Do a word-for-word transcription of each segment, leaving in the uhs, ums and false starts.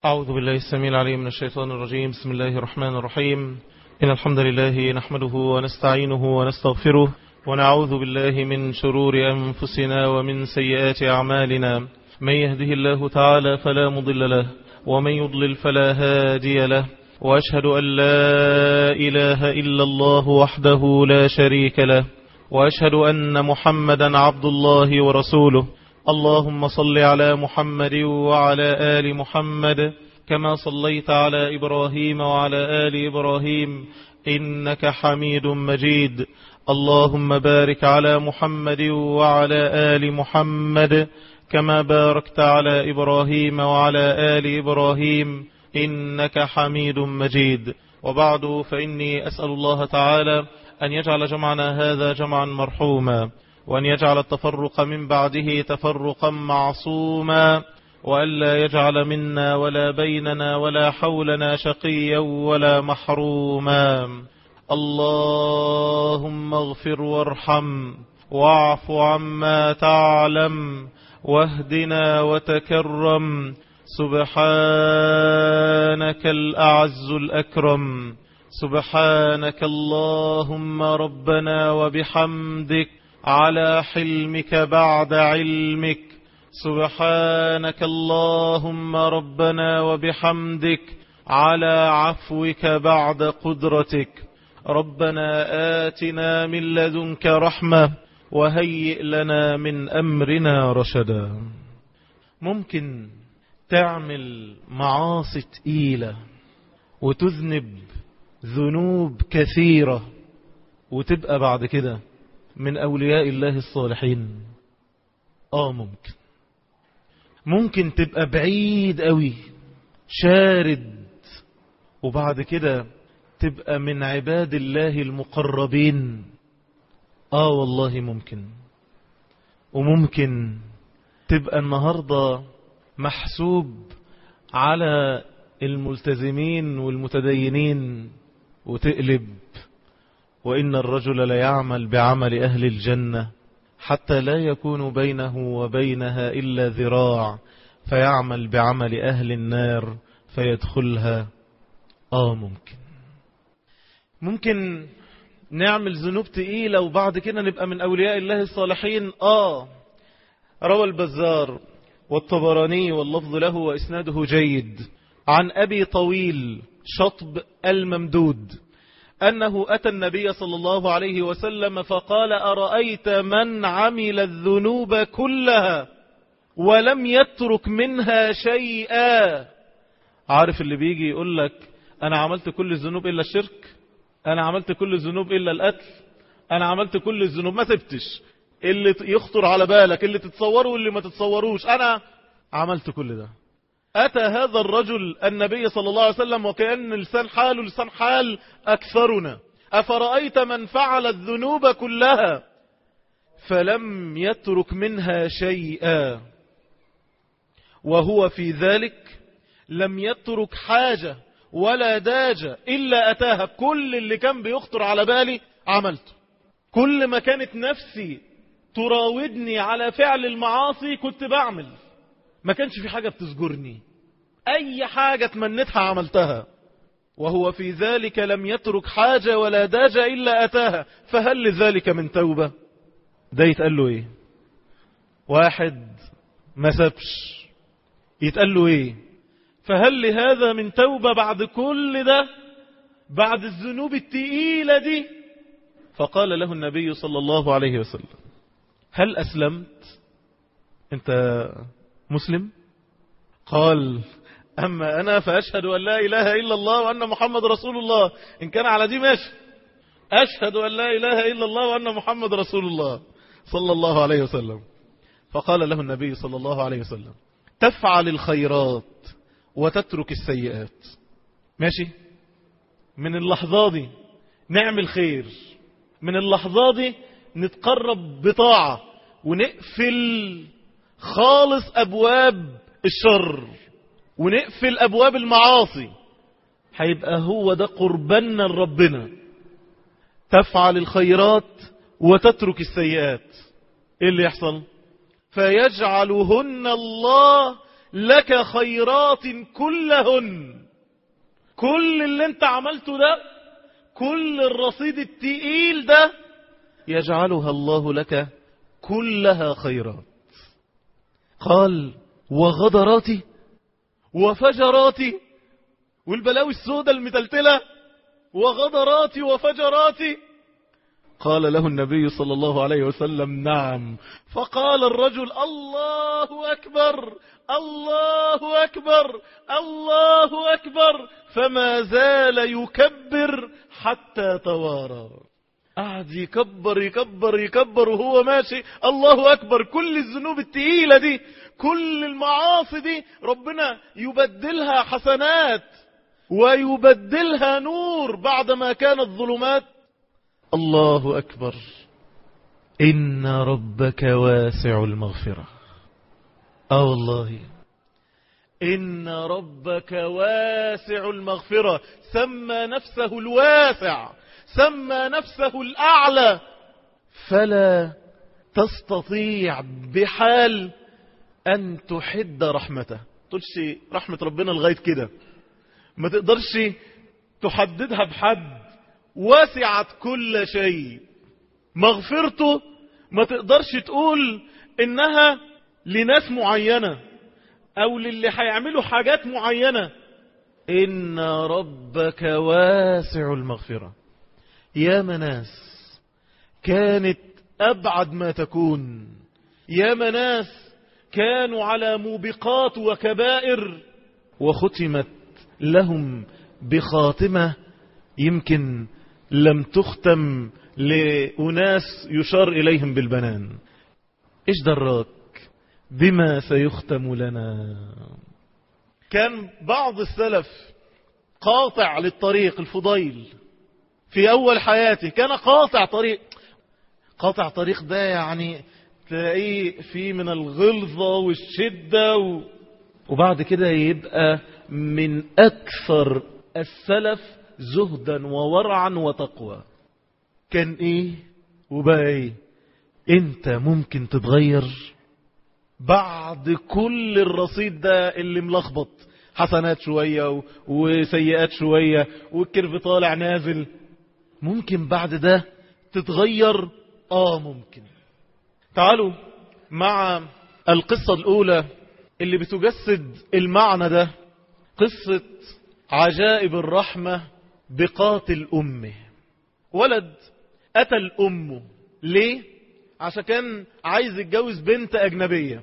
أعوذ بالله السميع العليم من الشيطان الرجيم. بسم الله الرحمن الرحيم. إن الحمد لله نحمده ونستعينه ونستغفره ونعوذ بالله من شرور أنفسنا ومن سيئات أعمالنا. من يهده الله تعالى فلا مضل له ومن يضلل فلا هادي له، وأشهد أن لا إله إلا الله وحده لا شريك له، وأشهد أن محمدا عبد الله ورسوله. اللهم صل على محمد وعلى آل محمد كما صليت على إبراهيم وعلى آل إبراهيم إنك حميد مجيد. اللهم بارك على محمد وعلى آل محمد كما باركت على إبراهيم وعلى آل إبراهيم إنك حميد مجيد. وبعد، فإني أسأل الله تعالى أن يجعل جمعنا هذا جمعا مرحوما، وأن يجعل التفرق من بعده تفرقا معصوما، وألا يجعل منا ولا بيننا ولا حولنا شقيا ولا محروما. اللهم اغفر وارحم واعف عما تعلم واهدنا وتكرم. سبحانك الأعز الأكرم، سبحانك اللهم ربنا وبحمدك على حلمك بعد علمك. سبحانك اللهم ربنا وبحمدك على عفوك بعد قدرتك. ربنا آتنا من لدنك رحمة وهيئ لنا من أمرنا رشدا. ممكن تعمل معاصي تقيلة وتذنب ذنوب كثيرة وتبقى بعد كده من أولياء الله الصالحين. آه ممكن ممكن تبقى بعيد قوي شارد وبعد كده تبقى من عباد الله المقربين. آه والله ممكن. وممكن تبقى النهاردة محسوب على الملتزمين والمتدينين وتقلب. وإن الرجل ليعمل بعمل أهل الجنة حتى لا يكون بينه وبينها إلا ذراع، فيعمل بعمل أهل النار فيدخلها. آه ممكن ممكن نعمل ذنوب تقيلة وبعد كده نبقى من أولياء الله الصالحين. آه روى البزار والطبراني واللفظ له وإسناده جيد عن أبي طويل شطب الممدود أنه أتى النبي صلى الله عليه وسلم فقال: أرأيت من عمل الذنوب كلها ولم يترك منها شيئا؟ عارف اللي بيجي يقول لك أنا عملت كل الذنوب إلا الشرك، أنا عملت كل الذنوب إلا القتل، أنا عملت كل الذنوب، ما سبتش اللي يخطر على بالك، اللي تتصوره واللي ما تتصوروش، أنا عملت كل ده. أتى هذا الرجل النبي صلى الله عليه وسلم وكأن لسان حاله لسان حال أكثرنا: أفرأيت من فعل الذنوب كلها فلم يترك منها شيئا وهو في ذلك لم يترك حاجة ولا داجة إلا أتاها. كل اللي كان بيخطر على بالي عملته، كل ما كانت نفسي تراودني على فعل المعاصي كنت بعمل، ما كانش في حاجة بتزجرني، أي حاجة تمنتها عملتها. وهو في ذلك لم يترك حاجة ولا داجة إلا أتاها، فهل لذلك من توبة؟ ده يتقال له إيه؟ واحد ما سبش يتقال له إيه؟ فهل لهذا من توبة بعد كل ده، بعد الذنوب التقيلة دي؟ فقال له النبي صلى الله عليه وسلم: هل أسلمت؟ أنت مسلم؟ قال: أما أنا فأشهد أن لا إله إلا الله وأن محمد رسول الله. إن كان على دي ماشي، أشهد أن لا إله إلا الله وأن محمد رسول الله صلى الله عليه وسلم. فقال له النبي صلى الله عليه وسلم: تفعل الخيرات وتترك السيئات. ماشي، من اللحظة دي نعمل خير، من اللحظة دي نتقرب بطاعة ونقفل خالص أبواب الشر ونقفل أبواب المعاصي، هيبقى هو ده قربنا لربنا. تفعل الخيرات وتترك السيئات، ايه اللي يحصل؟ فيجعلهن الله لك خيرات كلهن. كل اللي انت عملته ده، كل الرصيد التقيل ده، يجعلها الله لك كلها خيرات. قال وغدراتي وفجراتي، والبلاوي السوداء المتلتلة، وغدراتي وفجراتي. قال له النبي صلى الله عليه وسلم نعم. فقال الرجل الله أكبر الله أكبر الله أكبر، فما زال يكبر حتى توارى. قعد يكبر يكبر يكبر وهو ماشي الله أكبر. كل الذنوب التقيلة دي، كل المعاصي دي، ربنا يبدلها حسنات ويبدلها نور بعدما كانت ظلمات. الله أكبر. إن ربك واسع المغفرة. آه والله إن ربك واسع المغفرة. سمى نفسه الواسع، سمى نفسه الأعلى، فلا تستطيع بحال أن تحد رحمته. تقولش رحمة ربنا لغاية كده، ما تقدرش تحددها بحد. واسعت كل شيء. مغفرته ما تقدرش تقول إنها لناس معينة أو للي هيعملوا حاجات معينة. إن ربك واسع المغفرة. يا مناس كانت أبعد ما تكون، يا مناس كانوا على موبقات وكبائر، وختمت لهم بخاتمة يمكن لم تختم لأناس يشار إليهم بالبنان. إيش دراك بما سيختم لنا؟ كان بعض السلف قاطع للطريق. الفضيل في أول حياته كان قاطع طريق. قاطع طريق ده يعني تلاقيه فيه من الغلظة والشدة و... وبعد كده يبقى من أكثر السلف زهدا وورعا وتقوى. كان إيه وبقى إيه؟ أنت ممكن تتغير بعد كل الرصيد ده اللي ملخبط، حسنات شوية وسيئات شوية والكيرف طالع نازل. ممكن بعد ده تتغير؟ آه ممكن. تعالوا مع القصة الأولى اللي بتجسد المعنى ده، قصة عجائب الرحمة بقاتل أمه. ولد أتى الأم ليه؟ عشان كان عايز يتجوز بنت أجنبية،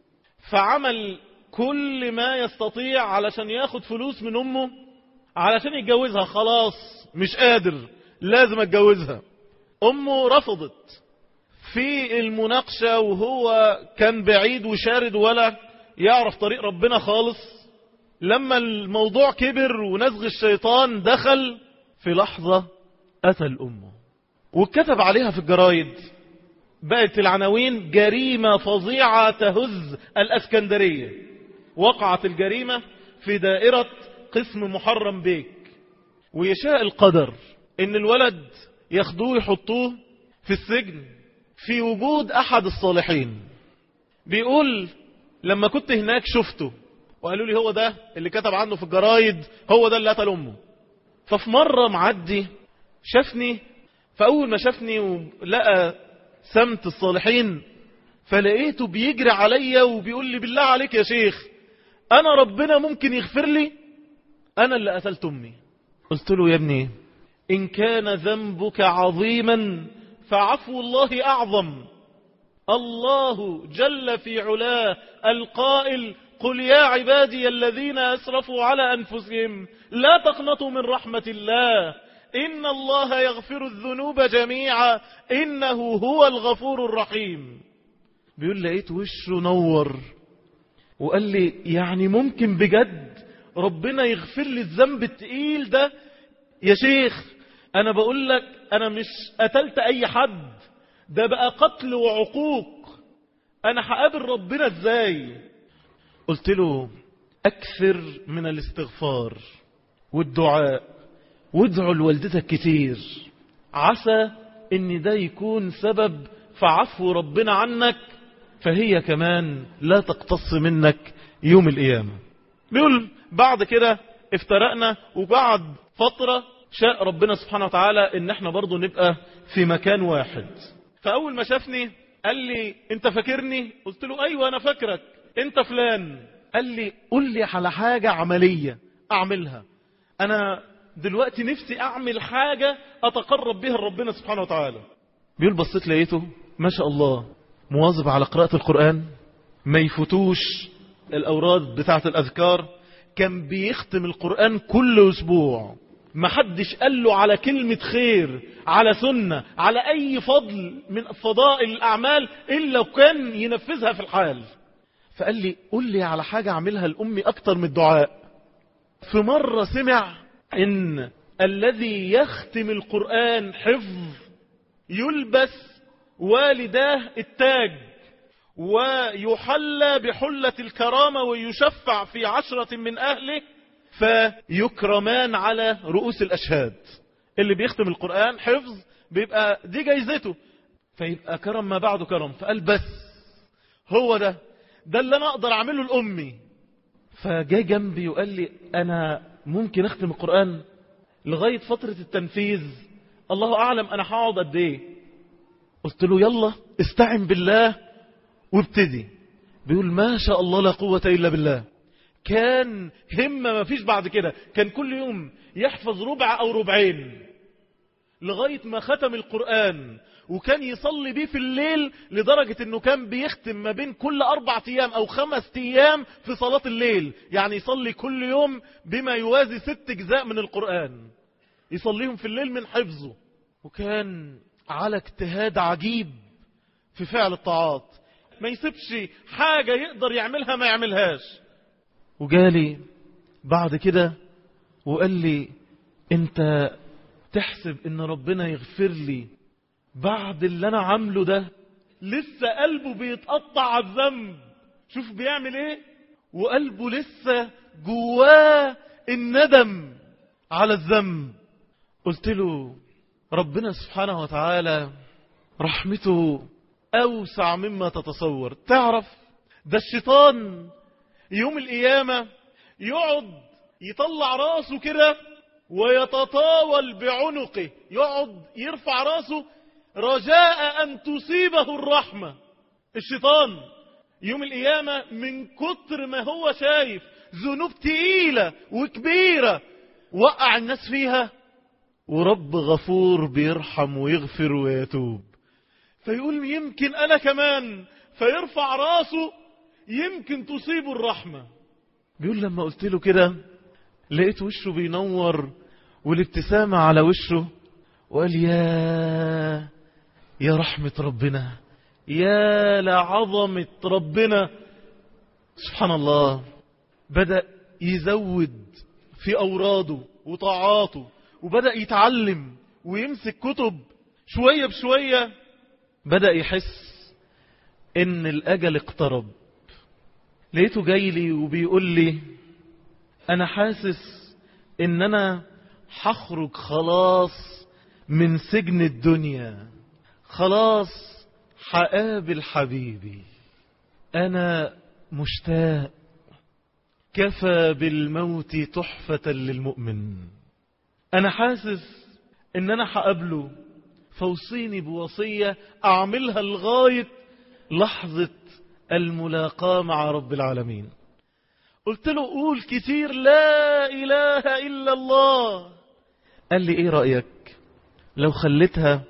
فعمل كل ما يستطيع علشان ياخد فلوس من أمه علشان يتجوزها. خلاص مش قادر، لازم اتجوزها. أمه رفضت. في المناقشة وهو كان بعيد وشارد ولا يعرف طريق ربنا خالص، لما الموضوع كبر ونزغ الشيطان دخل، في لحظة أتى الأم وكتب عليها في الجرايد. بقت العناوين جريمة فظيعة تهز الأسكندرية. وقعت الجريمة في دائرة قسم محرم بيك، ويشاء القدر ان الولد ياخدوه يحطوه في السجن في وجود أحد الصالحين. بيقول لما كنت هناك شفته وقالوا لي هو ده اللي كتب عنه في الجرايد، هو ده اللي قتل أمه. ففي مرة معدي شافني، فأول ما شافني ولقى سمت الصالحين فلقيته بيجري عليا وبيقول لي بالله عليك يا شيخ، أنا ربنا ممكن يغفر لي؟ أنا اللي قتلت أمي. قلت له يا ابني إن كان ذنبك عظيما فعفو الله أعظم. الله جل في علاه القائل قل يا عبادي الذين أسرفوا على أنفسهم لا تقنطوا من رحمة الله إن الله يغفر الذنوب جميعا إنه هو الغفور الرحيم. بيقول لقيت وشه نور وقال لي يعني ممكن بجد ربنا يغفر لي الذنب التقيل ده؟ يا شيخ أنا بقول لك أنا مش قتلت أي حد، ده بقى قتل وعقوق، أنا هقابل ربنا إزاي؟ قلت له أكثر من الاستغفار والدعاء، وادعوا لوالدتك كتير، عسى ان ده يكون سبب في عفو ربنا عنك، فهي كمان لا تقتص منك يوم القيامة. بيقول بعد كده افترقنا، وبعد فترة شاء ربنا سبحانه وتعالى ان احنا برضو نبقى في مكان واحد. فاول ما شافني قال لي انت فاكرني؟ قلت له ايوه انا فاكرك، انت فلان. قال لي قل لي على حاجة عملية اعملها، انا دلوقتي نفسي اعمل حاجة اتقرب بها لربنا سبحانه وتعالى. بيقول بصيت لقيته ما شاء الله مواظب على قراءة القرآن، ما يفوتوش الاوراد بتاعة الاذكار، كان بيختم القرآن كل اسبوع، ما حدش قال له على كلمة خير، على سنة، على اي فضل من فضائل الاعمال الا وكان ينفذها في الحال. فقال لي قل لي على حاجة اعملها لامي اكتر من الدعاء. في مرة سمع ان الذي يختم القرآن حفظ يلبس والداه التاج ويحلى بحلة الكرامة ويشفع في عشرة من أهله فيكرمان على رؤوس الأشهاد. اللي بيختم القرآن حفظ بيبقى دي جايزته، فيبقى كرم ما بعده كرم. فقال بس هو ده ده اللي أنا أقدر أعمله لأمي. فجاء جنبي وقال لي أنا ممكن أختم القرآن لغاية فترة التنفيذ، الله أعلم أنا هقعد قد إيه. قلت له يلا استعن بالله وابتدي. بيقول ما شاء الله لا قوة إلا بالله، كان همة ما فيش بعد كده، كان كل يوم يحفظ ربع أو ربعين لغاية ما ختم القرآن، وكان يصلي بيه في الليل لدرجة أنه كان بيختم ما بين كل أربع أيام أو خمس أيام في صلاة الليل، يعني يصلي كل يوم بما يوازي ست أجزاء من القرآن يصليهم في الليل من حفظه. وكان على اجتهاد عجيب في فعل الطاعات، ما يسيبش حاجة يقدر يعملها ما يعملهاش. وجالي بعد كده وقال لي انت تحسب ان ربنا يغفر لي بعد اللي انا عامله ده؟ لسه قلبه بيتقطع على الذنب، شوف بيعمل ايه، وقلبه لسه جواه الندم على الذنب. قلت له ربنا سبحانه وتعالى رحمته أوسع مما تتصور. تعرف ده الشيطان يوم القيامة يقعد يطلع راسه كده ويتطاول بعنقه، يقعد يرفع راسه رجاء أن تصيبه الرحمة. الشيطان يوم القيامة من كتر ما هو شايف ذنوب تقيلة وكبيرة وقع الناس فيها، ورب غفور بيرحم ويغفر ويتوب، فيقول يمكن أنا كمان، فيرفع راسه يمكن تصيب الرحمة. بيقول لما قلت له كده لقيت وشه بينور والابتسامة على وشه، وقال يا يا رحمة ربنا، يا لعظمة ربنا. سبحان الله، بدأ يزود في أوراده وطاعاته، وبدأ يتعلم ويمسك كتب شوية بشوية. بدأ يحس ان الأجل اقترب. لقيته جاي لي وبيقول لي انا حاسس ان انا هخرج خلاص من سجن الدنيا، خلاص هقابل حبيبي، انا مشتاق، كفى بالموت تحفة للمؤمن. انا حاسس ان انا هقابله، فوصيني بوصية اعملها لغاية لحظة الملاقاة مع رب العالمين. قلت له قول كتير لا إله إلا الله. قال لي ايه رأيك لو خليتها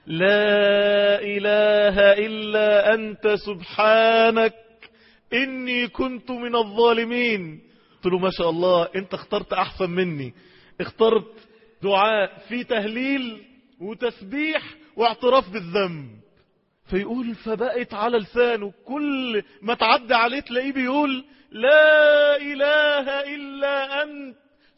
لا إله إلا أنت سبحانك إني كنت من الظالمين. قلت له ما شاء الله انت اخترت احسن مني، اخترت دعاء في تهليل وتسبيح واعتراف بالذنب. فيقول فبقت على لسانه كل ما تعدى عليه تلاقيه بيقول لا إله إلا أنت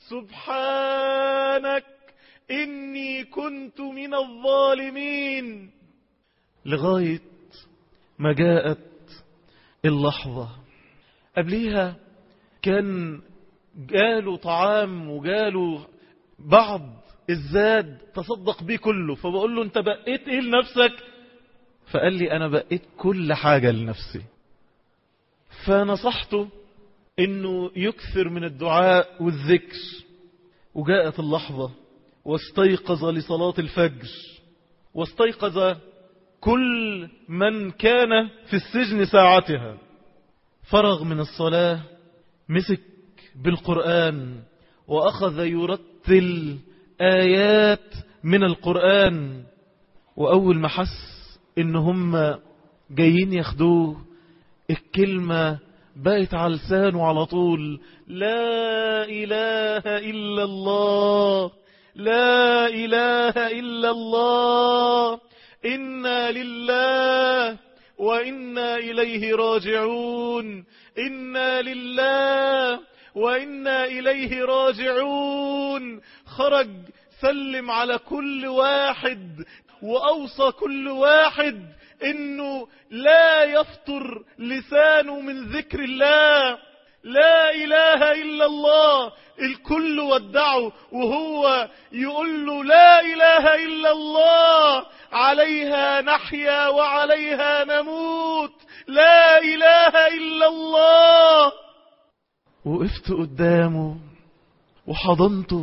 سبحانك إني كنت من الظالمين، لغاية ما جاءت اللحظة. قبليها كان جاله طعام وجاله بعض الزاد تصدق بيه كله، فبقول له انت بقيت ايه لنفسك؟ فقال لي انا بقيت كل حاجة لنفسي. فنصحته انه يكثر من الدعاء والذكر. وجاءت اللحظة واستيقظ لصلاة الفجر، واستيقظ كل من كان في السجن ساعتها. فرغ من الصلاة، مسك بالقرآن وأخذ يرتل آيات من القرآن. وأول ما حس إن هم جايين ياخدوه، الكلمة بقت على لسانه على طول: لا إله إلا الله، لا إله إلا الله، إنا لله وإنا إليه راجعون، إنا لله وإنا إليه راجعون. خرج سلم على كل واحد وأوصى كل واحد إنه لا يفطر لسانه من ذكر الله، لا إله إلا الله. الكل ودعه وهو يقول له: لا إله إلا الله، عليها نحيا وعليها نموت، لا إله إلا الله. وقفت قدامه وحضنته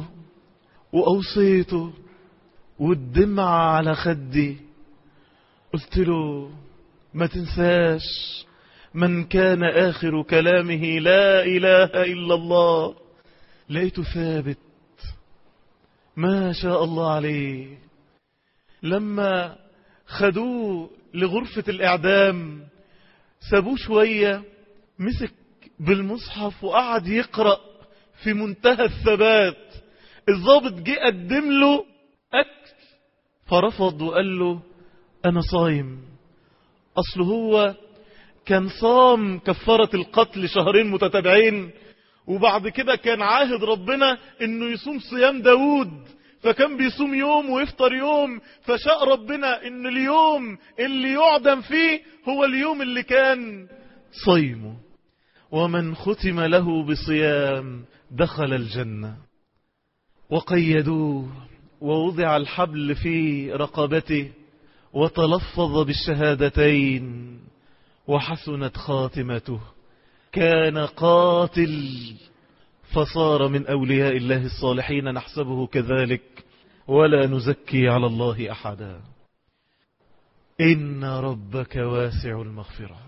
وأوصيته والدمع على خدي. قلت له: ما تنساش من كان آخر كلامه لا إله إلا الله. لقيته ثابت، ما شاء الله عليه. لما خدوه لغرفة الإعدام سابوه شوية، مسك بالمصحف وقعد يقرأ في منتهى الثبات. الضابط جه قدم له أكل فرفض وقال له: أنا صايم. أصله هو كان صام كفارة القتل شهرين متتابعين، وبعد كده كان عاهد ربنا انه يصوم صيام داود، فكان بيصوم يوم ويفطر يوم. فشاء ربنا ان اليوم اللي يعدم فيه هو اليوم اللي كان صيمه. ومن ختم له بصيام دخل الجنة. وقيدوه ووضع الحبل في رقبته وتلفظ بالشهادتين وحسنت خاتمته. كان قاتل فصار من أولياء الله الصالحين، نحسبه كذلك ولا نزكي على الله أحدا. إن ربك واسع المغفرة.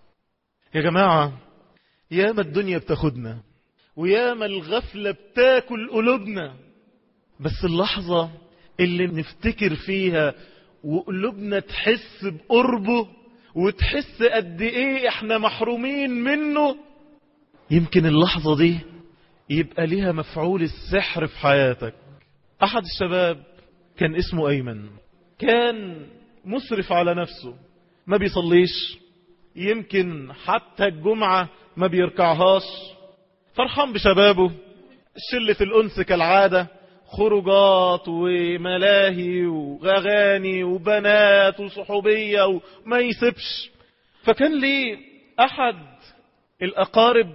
يا جماعة، ياما الدنيا بتاخدنا وياما الغفلة بتاكل قلوبنا، بس اللحظة اللي نفتكر فيها وقلوبنا تحس بقربه وتحس قد ايه احنا محرومين منه، يمكن اللحظة دي يبقى ليها مفعول السحر في حياتك. احد الشباب كان اسمه ايمن، كان مسرف على نفسه، ما بيصليش، يمكن حتى الجمعة ما بيركعهاش. فرحان بشبابه، شلة الأنس كالعادة، خروجات وملاهي وغغاني وبنات وصحوبية وما يسيبش. فكان لي أحد الأقارب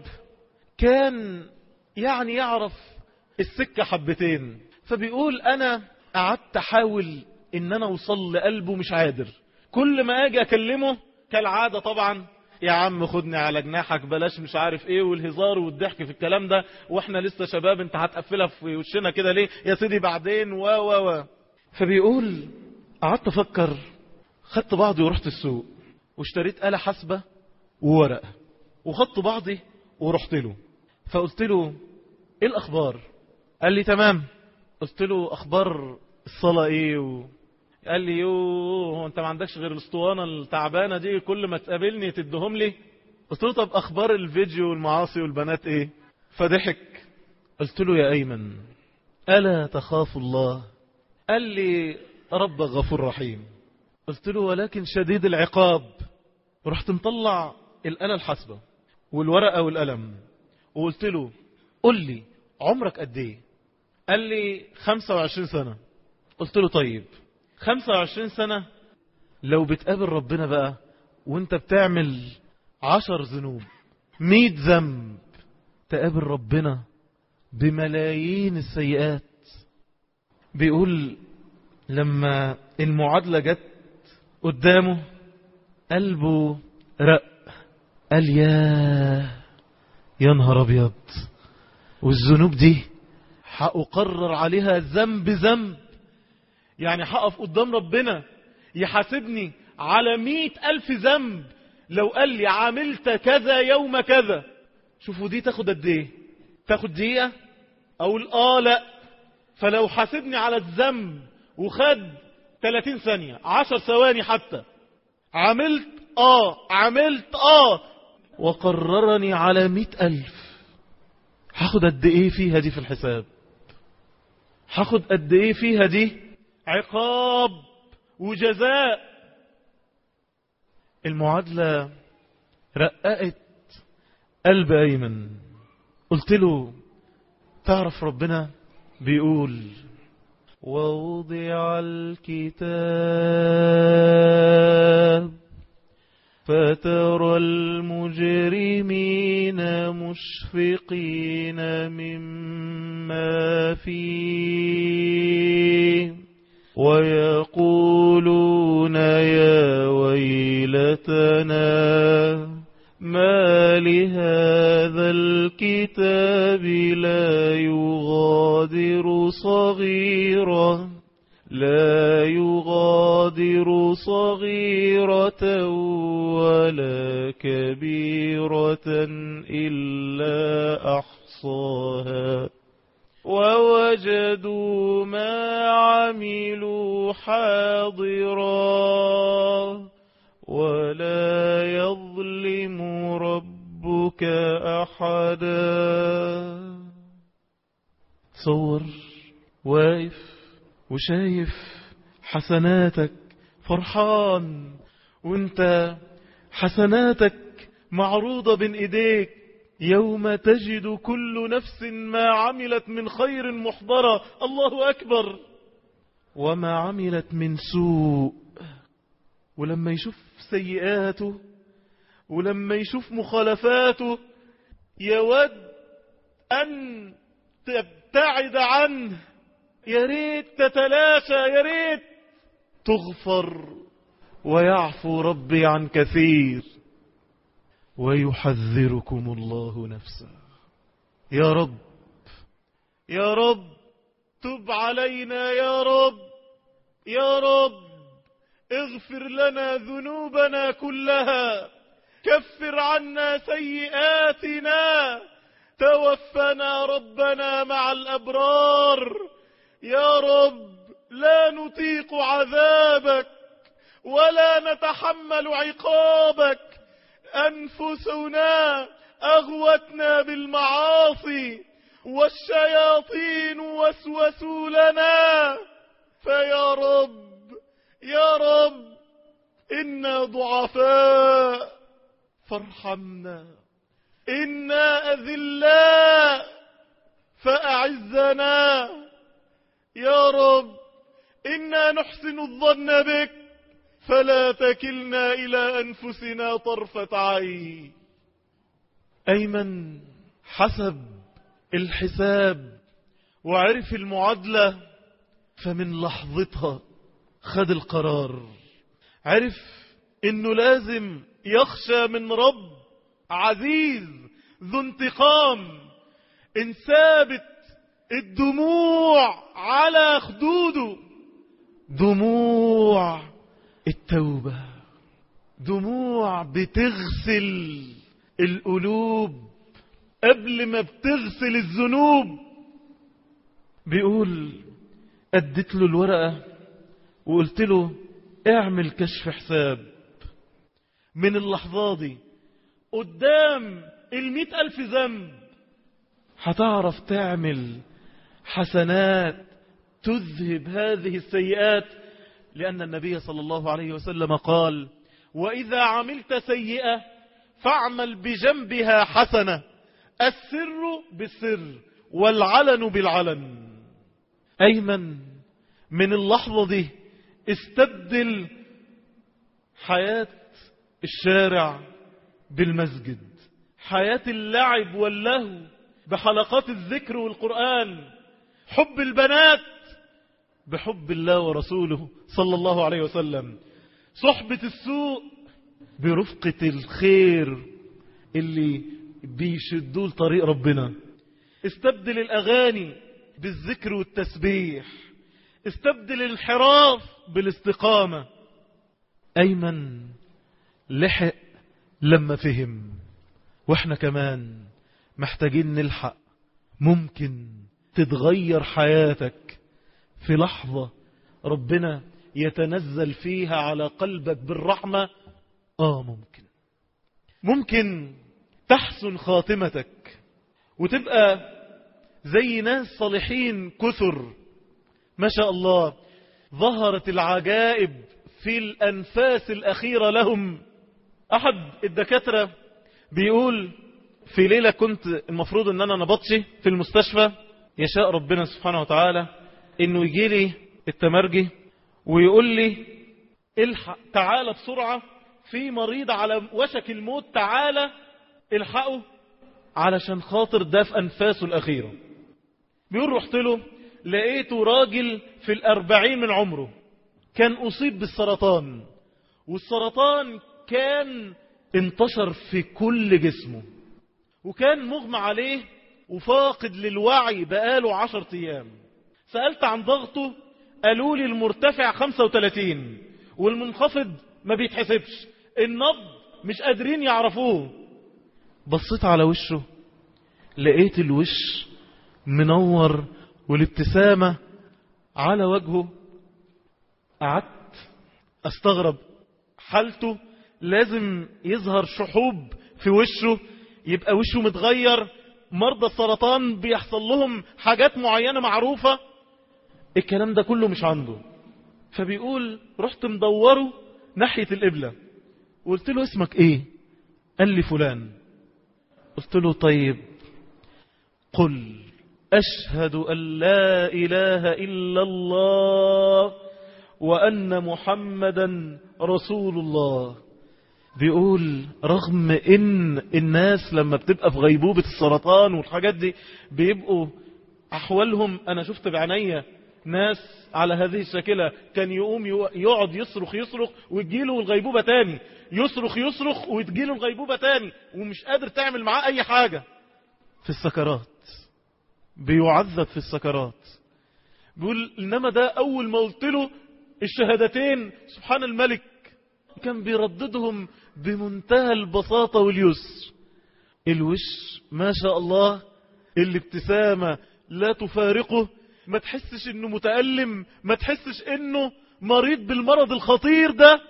كان يعني يعرف السكة حبتين، فبيقول: أنا قعدت أحاول إن أنا أوصل لقلبه، مش قادر. كل ما أجي أكلمه كالعادة طبعا: يا عم خدني على جناحك، بلاش مش عارف ايه، والهزار والضحك في الكلام ده، واحنا لسه شباب، انت هتقفلها في وشنا كده ليه يا سيدي بعدين و و و فبيقول: قعدت افكر، خدت بعضي ورحت السوق واشتريت آلة حاسبة وورقة، وخدت بعضي ورحت له. فقلت له: ايه الاخبار؟ قال لي: تمام. قلت له: اخبار الصلاة ايه؟ و... قال لي: يوه، انت ما عندكش غير الاسطوانة التعبانة دي، كل ما تقابلني تدهم لي. قلت له: طب اخبار الفيديو والمعاصي والبنات ايه؟ فضحك. قلت له: يا ايمن، الا تخاف الله؟ قال لي: رب غفور رحيم. قلت له: ولكن شديد العقاب. رحت مطلع الآلة الحاسبة والورقة والقلم وقلت له: قل لي عمرك قد ايه؟ قال لي: خمسة وعشرين سنة. قلت له: طيب خمسة وعشرين سنة لو بتقابل ربنا بقى وانت بتعمل عشر ذنوب، مئة ذنب، تقابل ربنا بملايين السيئات. بيقول: لما المعادلة جت قدامه قلبه رق، قال: ياه، يا نهار أبيض، والذنوب دي هأقرر عليها ذنب ذنب، يعني هقف قدام ربنا يحاسبني على مئة ألف ذنب. لو قال لي عملت كذا يوم كذا، شوفوا دي تاخد قد ايه؟ تاخد دقيقة؟ اقول اه لا. فلو حاسبني على الذنب وخد ثلاثين ثانية، عشر ثواني حتى، عملت اه عملت اه وقررني على مئة ألف، هاخد قد ايه فيها دي في الحساب؟ هاخد قد ايه فيها دي عقاب وجزاء؟ المعادلة رققت قلب أيمن. قلت له تعرف ربنا بيقول ووضع الكتاب فترى المجرمين مشفقين مما فيه ويقولون يا ويلتنا ما لهذا الكتاب لا يغادر صغيرة لا يغادر صغيرة ولا كبيرة إلا أحصاها ووجدوا ما عملوا حاضرا ولا يظلم ربك أحدا. تصور واقف وشايف حسناتك فرحان، وانت حسناتك معروضة بين ايديك، يوم تجد كل نفس ما عملت من خير محضرة، الله أكبر، وما عملت من سوء. ولما يشوف سيئاته ولما يشوف مخالفاته يود أن تبتعد عنه، يا ريت تتلاشى، يا ريت تغفر. ويعفو ربي عن كثير ويحذركم الله نفسه. يا رب يا رب تب علينا يا رب، يا رب اغفر لنا ذنوبنا كلها، كفر عنا سيئاتنا، توفنا ربنا مع الأبرار. يا رب لا نطيق عذابك ولا نتحمل عقابك، أنفسنا أغوتنا بالمعاصي والشياطين وسوسوا لنا، فيا رب يا رب إنا ضعفاء فارحمنا، إنا أذلاء فأعزنا، يا رب إنا نحسن الظن بك فلا تكلنا إلى أنفسنا طرفة عين. أيمن حسب الحساب وعرف المعادلة، فمن لحظتها خد القرار، عرف إنه لازم يخشى من رب عزيز ذو انتقام. إن ثابت الدموع على خدوده، دموع التوبة، دموع بتغسل القلوب قبل ما بتغسل الذنوب. بيقول اديت له الورقة وقلت له اعمل كشف حساب من اللحظة دي قدام المئة ألف ذنب، هتعرف تعمل حسنات تذهب هذه السيئات. لأن النبي صلى الله عليه وسلم قال وإذا عملت سيئة فاعمل بجنبها حسنة، السر بالسر والعلن بالعلن. أيمن من اللحظة دي استبدل حياة الشارع بالمسجد، حياة اللعب واللهو بحلقات الذكر والقرآن، حب البنات بحب الله ورسوله صلى الله عليه وسلم، صحبة السوء برفقة الخير اللي بيشدوا لطريق ربنا. استبدل الأغاني بالذكر والتسبيح، استبدل الانحراف بالاستقامة. أيمن لحق لما فهم، واحنا كمان محتاجين نلحق. ممكن تتغير حياتك في لحظة ربنا يتنزل فيها على قلبك بالرحمة. آه ممكن ممكن تحسن خاتمتك وتبقى زي ناس صالحين كثر ما شاء الله. ظهرت العجائب في الأنفاس الأخيرة لهم. أحد الدكاترة بيقول في ليلة كنت المفروض أن أنا نبطشي في المستشفى، يشاء ربنا سبحانه وتعالى أنه يجي لي التمرجي ويقول لي الحق تعالى بسرعة، في مريض على وشك الموت، تعالى الحقه علشان خاطر ده في أنفاسه الأخيرة. بيقول رحت له لقيته راجل في الأربعين من عمره، كان أصيب بالسرطان، والسرطان كان انتشر في كل جسمه، وكان مغمى عليه وفاقد للوعي بقاله عشر أيام. سألت عن ضغطه، قالوا لي المرتفع خمسة وثلاثين والمنخفض ما بيتحسبش، النبض مش قادرين يعرفوه. بصيت على وشه لقيت الوش منور والابتسامة على وجهه. قعدت استغرب حالته، لازم يظهر شحوب في وشه، يبقى وشه متغير. مرضى السرطان بيحصل لهم حاجات معينة معروفة، الكلام ده كله مش عنده. فبيقول رحت مدوره ناحية القبلة، قلت له اسمك ايه؟ قال لي فلان. قلت له طيب قل أشهد أن لا إله إلا الله وأن محمدا رسول الله. بيقول رغم ان الناس لما بتبقى في غيبوبة السرطان والحاجات دي بيبقوا احوالهم، انا شفت بعينيا ناس على هذه الشكلة كان يقوم يقعد يصرخ يصرخ وتجيله الغيبوبة تاني، يصرخ يصرخ وتجيله الغيبوبة تاني، ومش قادر تعمل معاه اي حاجة. في السكرات بيعذب في السكرات. بيقول انما ده اول ما قلت له الشهادتين سبحان الملك كان بيرددهم بمنتهى البساطة واليسر. الوش ما شاء الله، الابتسامة لا تفارقه، ما تحسش انه متألم، ما تحسش انه مريض بالمرض الخطير ده.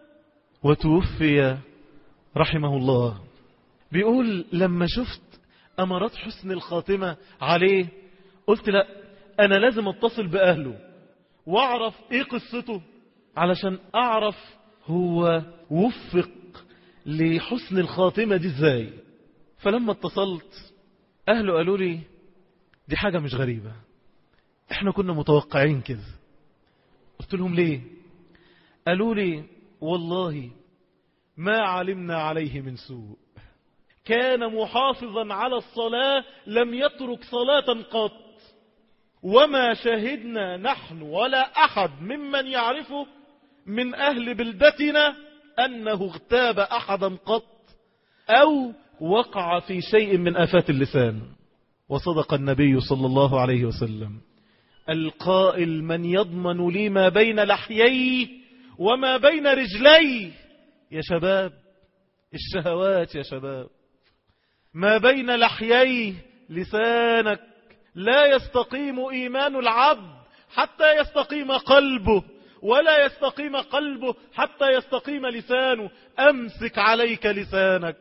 وتوفي رحمه الله. بيقول لما شفت أمارات حسن الخاتمة عليه قلت لا، أنا لازم أتصل بأهله وأعرف إيه قصته علشان أعرف هو وفق لحسن الخاتمة دي إزاي. فلما اتصلت أهله قالوا لي دي حاجة مش غريبة، إحنا كنا متوقعين كده. قلت لهم ليه؟ قالوا لي والله ما علمنا عليه من سوء، كان محافظا على الصلاة، لم يترك صلاة قط، وما شهدنا نحن ولا أحد ممن يعرفه من أهل بلدتنا أنه اغتاب أحدا قط أو وقع في شيء من آفات اللسان. وصدق النبي صلى الله عليه وسلم القائل من يضمن لي ما بين لحييه وما بين رجليه. يا شباب الشهوات، يا شباب ما بين لحييه لسانك، لا يستقيم إيمان العبد حتى يستقيم قلبه، ولا يستقيم قلبه حتى يستقيم لسانه. أمسك عليك لسانك،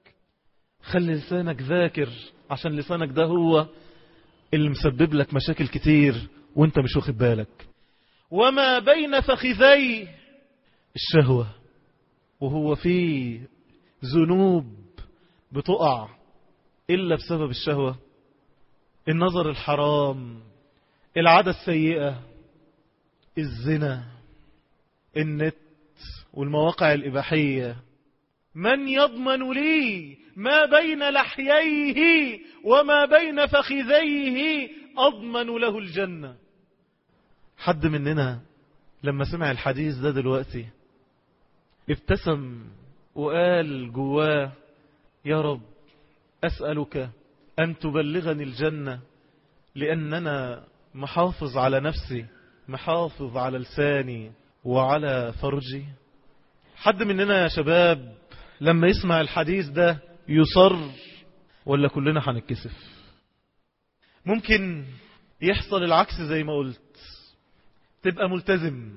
خلي لسانك ذاكر، عشان لسانك ده هو اللي مسبب لك مشاكل كتير وانت مش واخد بالك. وما بين فخذي الشهوة، وهو في ذنوب بتقع إلا بسبب الشهوة، النظر الحرام، العادة السيئة، الزنا، النت والمواقع الإباحية. من يضمن لي ما بين لحييه وما بين فخذيه أضمن له الجنة. حد مننا لما سمع الحديث ده دلوقتي ابتسم وقال جواه يا رب أسألك أن تبلغني الجنة لأننا محافظ على نفسي، محافظ على لساني وعلى فرجي. حد مننا يا شباب لما يسمع الحديث ده يصر ولا كلنا هنتكسف؟ ممكن يحصل العكس زي ما قلت، تبقى ملتزم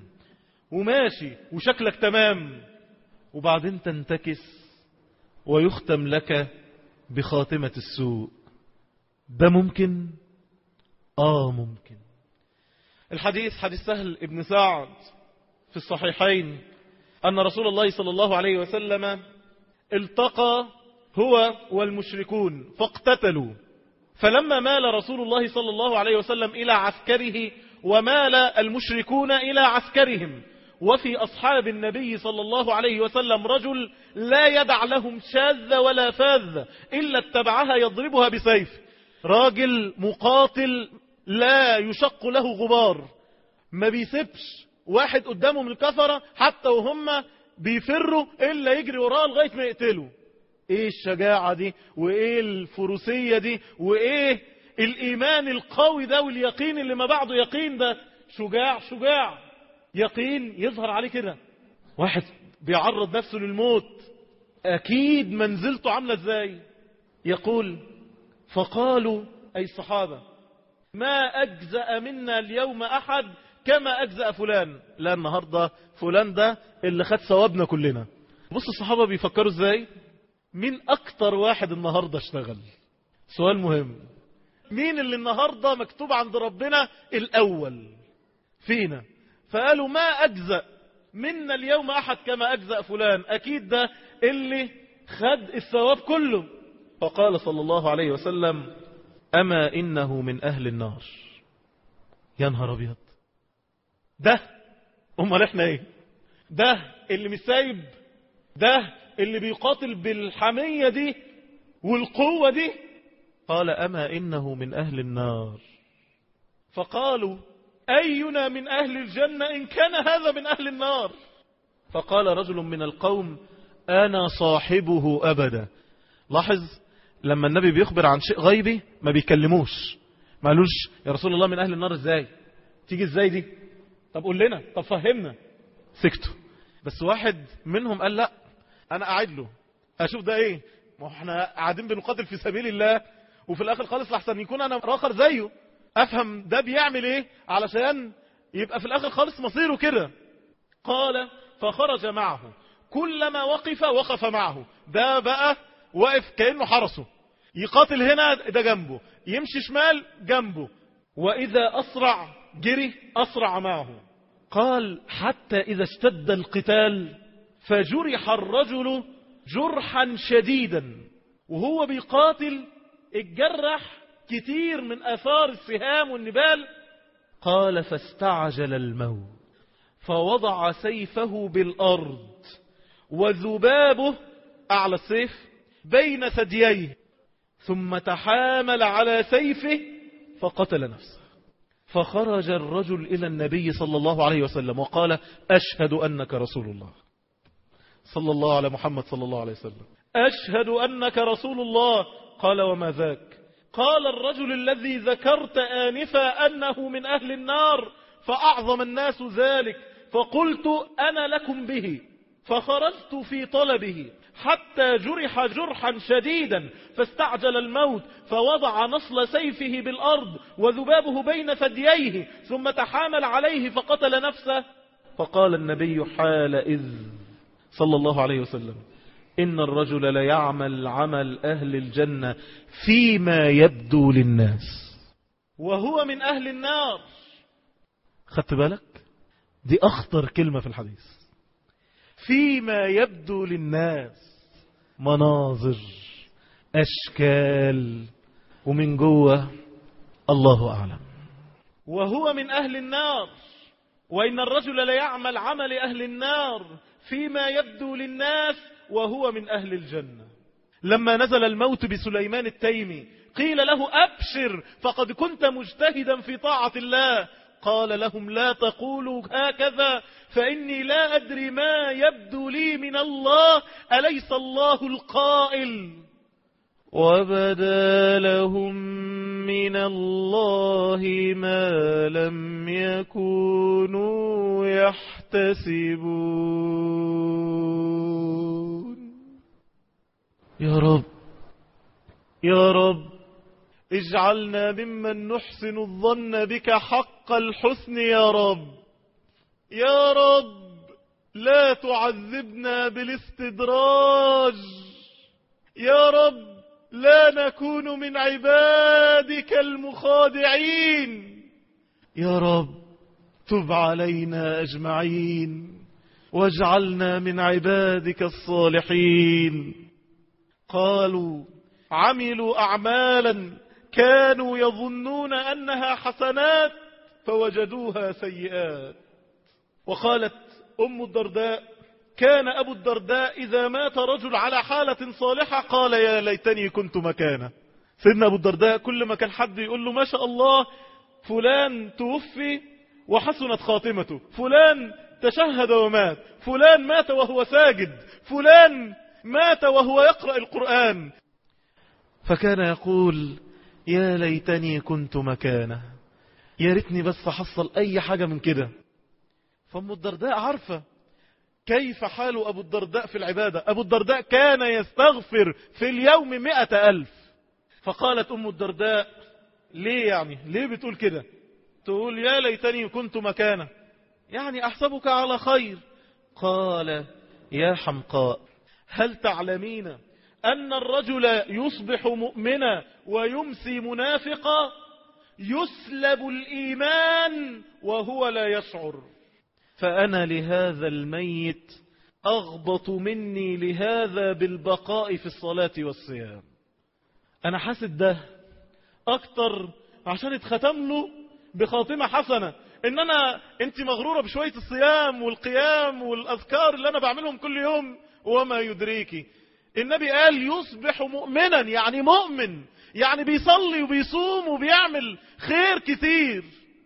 وماشي وشكلك تمام وبعدين تنتكس ويختم لك بخاتمة السوء. ده ممكن؟ آه ممكن. الحديث حديث سهل ابن سعد في الصحيحين أن رسول الله صلى الله عليه وسلم التقى هو والمشركون فاقتتلوا، فلما مال رسول الله صلى الله عليه وسلم إلى عسكره ومال المشركون إلى عسكرهم، وفي أصحاب النبي صلى الله عليه وسلم رجل لا يدع لهم شاذ ولا فاذ إلا اتبعها يضربها بسيف، راجل مقاتل لا يشق له غبار، ما بيسيبش واحد قدامه من الكفرة حتى وهم بيفروا إلا يجري وراه لغاية ما يقتلوا. ايه الشجاعة دي وايه الفروسية دي وايه الإيمان القوي ده واليقين اللي ما بعده يقين، ده شجاع شجاع يقين يظهر عليه كده. واحد بيعرض نفسه للموت أكيد منزلته عاملة ازاي. يقول فقالوا أي الصحابة ما أجزأ منا اليوم أحد كما أجزأ فلان. لا النهاردة فلان ده اللي خد ثوابنا كلنا. بص الصحابة بيفكروا ازاي. مين أكتر واحد النهاردة اشتغل؟ سؤال مهم. مين اللي النهاردة مكتوب عند ربنا الأول فينا؟ فقالوا ما أجزأ منا اليوم أحد كما أجزأ فلان، أكيد ده اللي خد الثواب كله. فقال صلى الله عليه وسلم أما إنه من أهل النار. يا نهار أبيض، ده أمال إحنا إيه؟ ده اللي مش سايب، ده اللي بيقاتل بالحمية دي والقوة دي. قال أما إنه من أهل النار. فقالوا أينا من أهل الجنة إن كان هذا من أهل النار؟ فقال رجل من القوم أنا صاحبه أبدا. لاحظ لما النبي بيخبر عن شيء غيبي ما بيكلموش، ما قالوش يا رسول الله من أهل النار ازاي، تيجي ازاي دي، طب قول لنا، طب فهمنا. سكتوا. بس واحد منهم قال لا انا قاعد له اشوف ده ايه، ما احنا قاعدين بنقاتل في سبيل الله وفي الاخر خالص لحسن يكون انا راخر زيه، افهم ده بيعمل ايه علشان يبقى في الاخر خالص مصيره كده. قال فخرج معه، كلما وقف وقف معه. ده بقى واقف كأنه حرسه، يقاتل هنا ده جنبه، يمشي شمال جنبه، وإذا أسرع جري أسرع معه. قال حتى إذا اشتد القتال فجرح الرجل جرحا شديدا، وهو بيقاتل اتجرح كتير من آثار السهام والنبال. قال فاستعجل الموت فوضع سيفه بالأرض وذبابه أعلى السيف بين ثدييه، ثم تحامل على سيفه فقتل نفسه. فخرج الرجل إلى النبي صلى الله عليه وسلم وقال أشهد أنك رسول الله. صلى الله على محمد صلى الله عليه وسلم. أشهد أنك رسول الله. قال وما ذاك؟ قال الرجل الذي ذكرت آنفا أنه من أهل النار، فأعظم الناس ذلك، فقلت أنا لكم به، فخرجت في طلبه حتى جرح جرحا شديدا فاستعجل الموت، فوضع نصل سيفه بالأرض وذبابه بين ثدييه، ثم تحامل عليه فقتل نفسه. فقال النبي حالئذ صلى الله عليه وسلم إن الرجل ليعمل عمل أهل الجنة فيما يبدو للناس وهو من أهل النار. خدت بالك؟ دي أخطر كلمة في الحديث. فيما يبدو للناس، مناظر أشكال، ومن جوه الله أعلم. وهو من أهل النار، وإن الرجل ليعمل عمل أهل النار فيما يبدو للناس وهو من أهل الجنة. لما نزل الموت بسليمان التيمي قيل له أبشر فقد كنت مجتهدا في طاعة الله. قال لهم لا تقولوا هكذا فإني لا أدري ما يبدو لي من الله، أليس الله القائل وبدا لهم من الله ما لم يكونوا يحتسبون. يا رب يا رب اجعلنا ممن نحسن الظن بك حق الحسن يا رب. يا رب لا تعذبنا بالاستدراج. يا رب لا نكون من عبادك المخادعين. يا رب تب علينا أجمعين واجعلنا من عبادك الصالحين. قالوا عملوا أعمالا كانوا يظنون أنها حسنات فوجدوها سيئات. وقالت أم الدرداء كان أبو الدرداء إذا مات رجل على حالة صالحة قال يا ليتني كنت مكانه. سيدنا أبو الدرداء كل ما كان حد يقول له ما شاء الله فلان توفي وحسنت خاتمته، فلان تشهد ومات، فلان مات وهو ساجد، فلان مات وهو يقرأ القرآن، فكان يقول يا ليتني كنت مكانه، يا ريتني بس حصل أي حاجة من كده. فأم الدرداء عارفة كيف حال أبو الدرداء في العبادة. أبو الدرداء كان يستغفر في اليوم مئة ألف. فقالت أم الدرداء ليه يعني ليه بتقول كده؟ تقول يا ليتني كنت مكانه، يعني أحسبك على خير. قال يا حمقاء هل تعلمين أن الرجل يصبح مؤمنا ويمسي منافقا؟ يسلب الإيمان وهو لا يشعر. فأنا لهذا الميت أغبط مني لهذا بالبقاء في الصلاة والصيام. أنا حاسد ده أكتر عشان اتختم له بخاتمة حسنة. إن أنا أنت مغرورة بشوية الصيام والقيام والأذكار اللي أنا بعملهم كل يوم وما يدريكي. النبي قال يصبح مؤمنا، يعني مؤمن، يعني بيصلي وبيصوم وبيعمل خير كتير،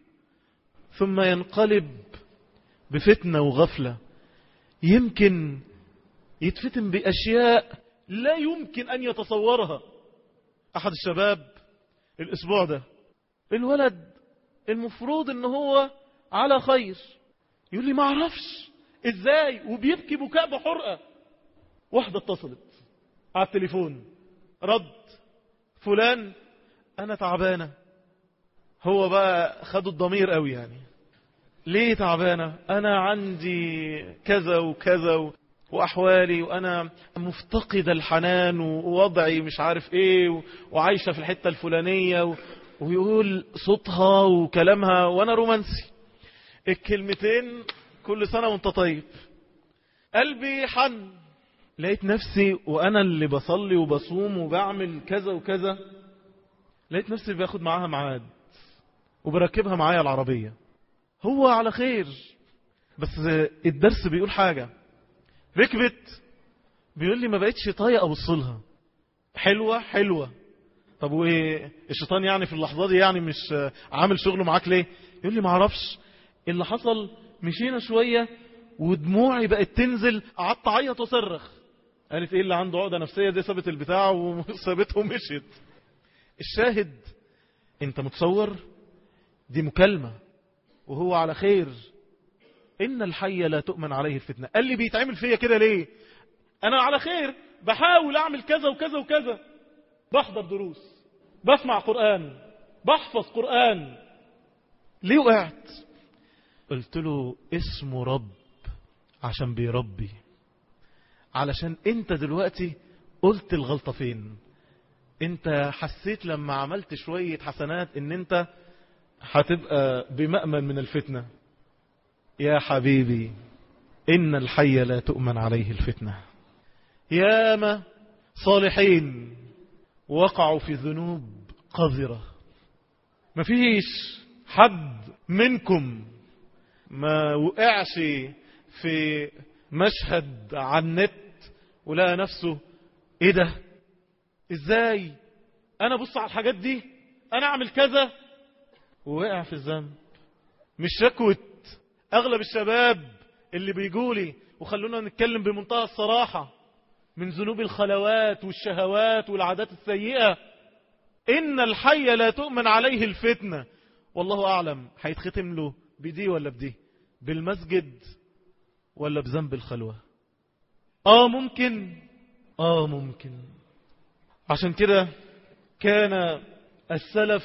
ثم ينقلب بفتنة وغفلة، يمكن يتفتن بأشياء لا يمكن أن يتصورها. أحد الشباب الأسبوع ده الولد المفروض أنه هو على خير، يقول لي ما أعرفش إزاي، وبيبكي بكاء بحرقة. واحدة اتصلت على التليفون، رد فلان أنا تعبانة. هو بقى خدوا الضمير قوي، يعني ليه تعبانة؟ أنا عندي كذا وكذا وأحوالي وأنا مفتقد الحنان ووضعي مش عارف إيه وعايشة في الحتة الفلانية، ويقول صوتها وكلامها وأنا رومانسي. الكلمتين كل سنة وانت طيب. قلبي حن، لقيت نفسي وأنا اللي بصلي وبصوم وبعمل كذا وكذا، لقيت نفسي باخد معاها معاد وبركبها معايا العربية. هو على خير، بس الدرس بيقول حاجة. ركبت بيقول لي ما بقتش طايق أبصلها. حلوة حلوة. طب وايه الشيطان يعني في اللحظة دي يعني مش عامل شغله معاك ليه؟ يقول لي ما اعرفش اللي حصل، مشينا شوية ودموعي بقت تنزل، قعدت اعيط وصرخ. قالت ايه اللي عنده عقدة نفسية دي، سابت البتاع وسابته ومشيت. الشاهد انت متصور دي مكالمة وهو على خير. إن الحي لا تؤمن عليه الفتنة. قال لي بيتعمل فيا كده ليه؟ أنا على خير بحاول أعمل كذا وكذا وكذا، بحضر دروس، بسمع قرآن، بحفظ قرآن، ليه وقعت؟ قلت له اسمه رب، عشان بيربي، علشان انت دلوقتي قلت الغلطة فين. انت حسيت لما عملت شوية حسنات ان انت هتبقى بمأمن من الفتنة. يا حبيبي إن الحي لا تؤمن عليه الفتنة. ياما صالحين وقعوا في ذنوب قذرة. مفيش حد منكم ما وقعش في مشهد على النت ولقى نفسه ايه ده، ازاي انا بص على الحاجات دي، انا اعمل كذا، ووقع في الذنب. مش شكوة اغلب الشباب اللي بيجولي، وخلونا نتكلم بمنتهى الصراحة، من ذنوب الخلوات والشهوات والعادات السيئة. إن الحي لا تؤمن عليه الفتنة. والله أعلم هيتختم له بدي ولا بدي، بالمسجد ولا بذنب الخلوة. آه ممكن، آه ممكن. عشان كده كان السلف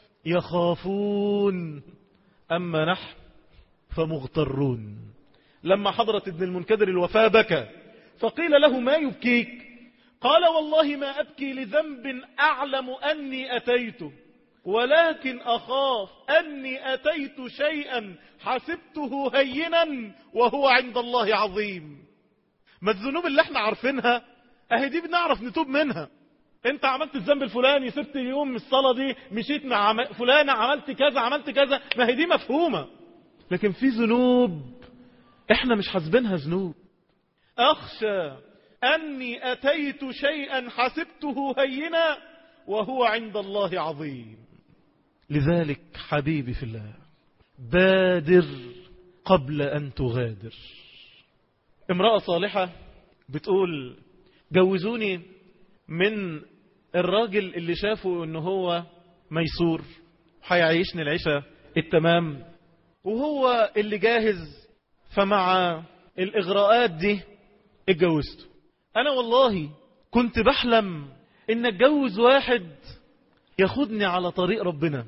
يخافون، أما نحن فمغترون. لما حضرت ابن المنكدر الوفاة بكى، فقيل له ما يبكيك؟ قال والله ما أبكي لذنب أعلم أني أتيته، ولكن أخاف أني أتيت شيئا حسبته هينا وهو عند الله عظيم. ما الذنوب اللي احنا عارفينها اهي دي بنعرف نتوب منها. انت عملت الذنب الفلاني، سبت يوم الصلاة دي، مشيت مع فلانة، عملت كذا عملت كذا، ما هي دي مفهومة. لكن في ذنوب احنا مش حاسبينها ذنوب. أخشى أني أتيت شيئا حسبته هينا وهو عند الله عظيم. لذلك حبيبي في الله، بادر قبل أن تغادر. امرأة صالحة بتقول جوزوني من الراجل اللي شافه انه هو ميسور هيعيشني العيشة التمام وهو اللي جاهز، فمع الإغراءات دي اتجوزته. أنا والله كنت بحلم إن اتجوز واحد ياخدني على طريق ربنا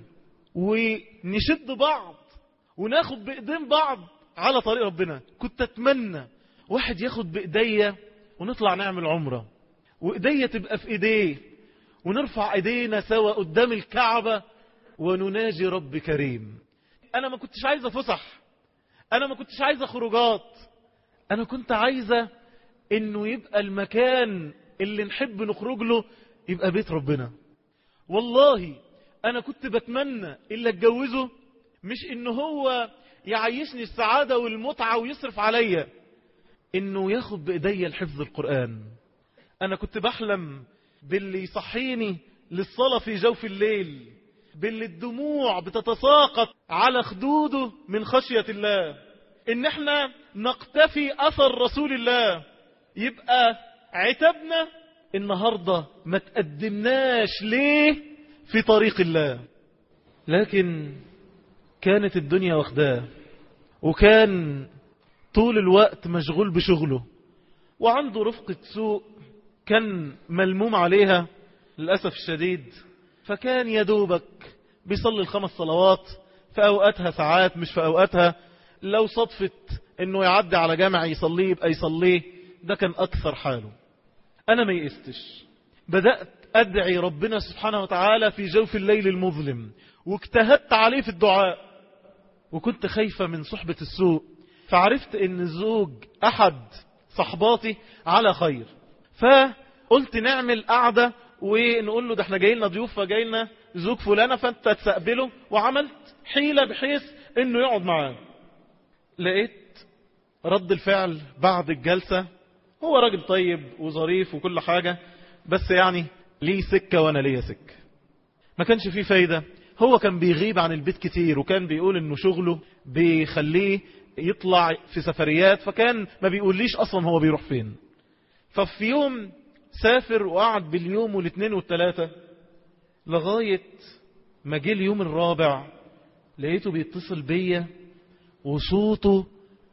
ونشد بعض وناخد بإيدين بعض على طريق ربنا. كنت أتمنى واحد ياخد بإيديا ونطلع نعمل عمرة، وإيديا تبقى في إيديه ونرفع إيدينا سوا قدام الكعبة ونناجي رب كريم. أنا ما كنتش عايزة فسح، أنا ما كنتش عايزة خروجات، أنا كنت عايزة إنه يبقى المكان اللي نحب نخرج له يبقى بيت ربنا. والله أنا كنت بتمنى إلا اتجوزه مش إنه هو يعيشني السعادة والمتعة ويصرف عليا، إنه ياخد بإيديا الحفظ القرآن. أنا كنت بحلم باللي يصحيني للصلاة في جوف الليل، باللي الدموع بتتساقط على خدوده من خشية الله، إن احنا نقتفي أثر رسول الله. يبقى عتبنا النهاردة ما تقدمناش ليه في طريق الله. لكن كانت الدنيا واخداه، وكان طول الوقت مشغول بشغله، وعنده رفقة سوء كان ملموم عليها للأسف الشديد. فكان يدوبك بيصلي الخمس صلوات في أوقاتها ساعات مش في أوقاتها، لو صدفت انه يعدي على جامع يصليه يبقى يصليه، ده كان أكثر حاله. أنا ما يئستش، بدأت أدعي ربنا سبحانه وتعالى في جوف الليل المظلم، واجتهدت عليه في الدعاء، وكنت خايفة من صحبة السوء. فعرفت ان زوج أحد صحباتي على خير، فقلت نعمل قعدة ونقول له ده احنا جاي لنا ضيوف، فجاي لنا زوج فلانة فانت تستقبله. وعملت حيلة بحيث انه يقعد معاه. لقيت رد الفعل بعد الجلسة، هو راجل طيب وظريف وكل حاجة، بس يعني ليه سكة وانا ليه سكة. ما كانش فيه فايدة. هو كان بيغيب عن البيت كتير، وكان بيقول انه شغله بيخليه يطلع في سفريات، فكان ما بيقوليش اصلا هو بيروح فين. ففي يوم سافر وقعد باليوم والاثنين والثلاثة، لغاية ما جه اليوم الرابع لقيته بيتصل بيا وصوته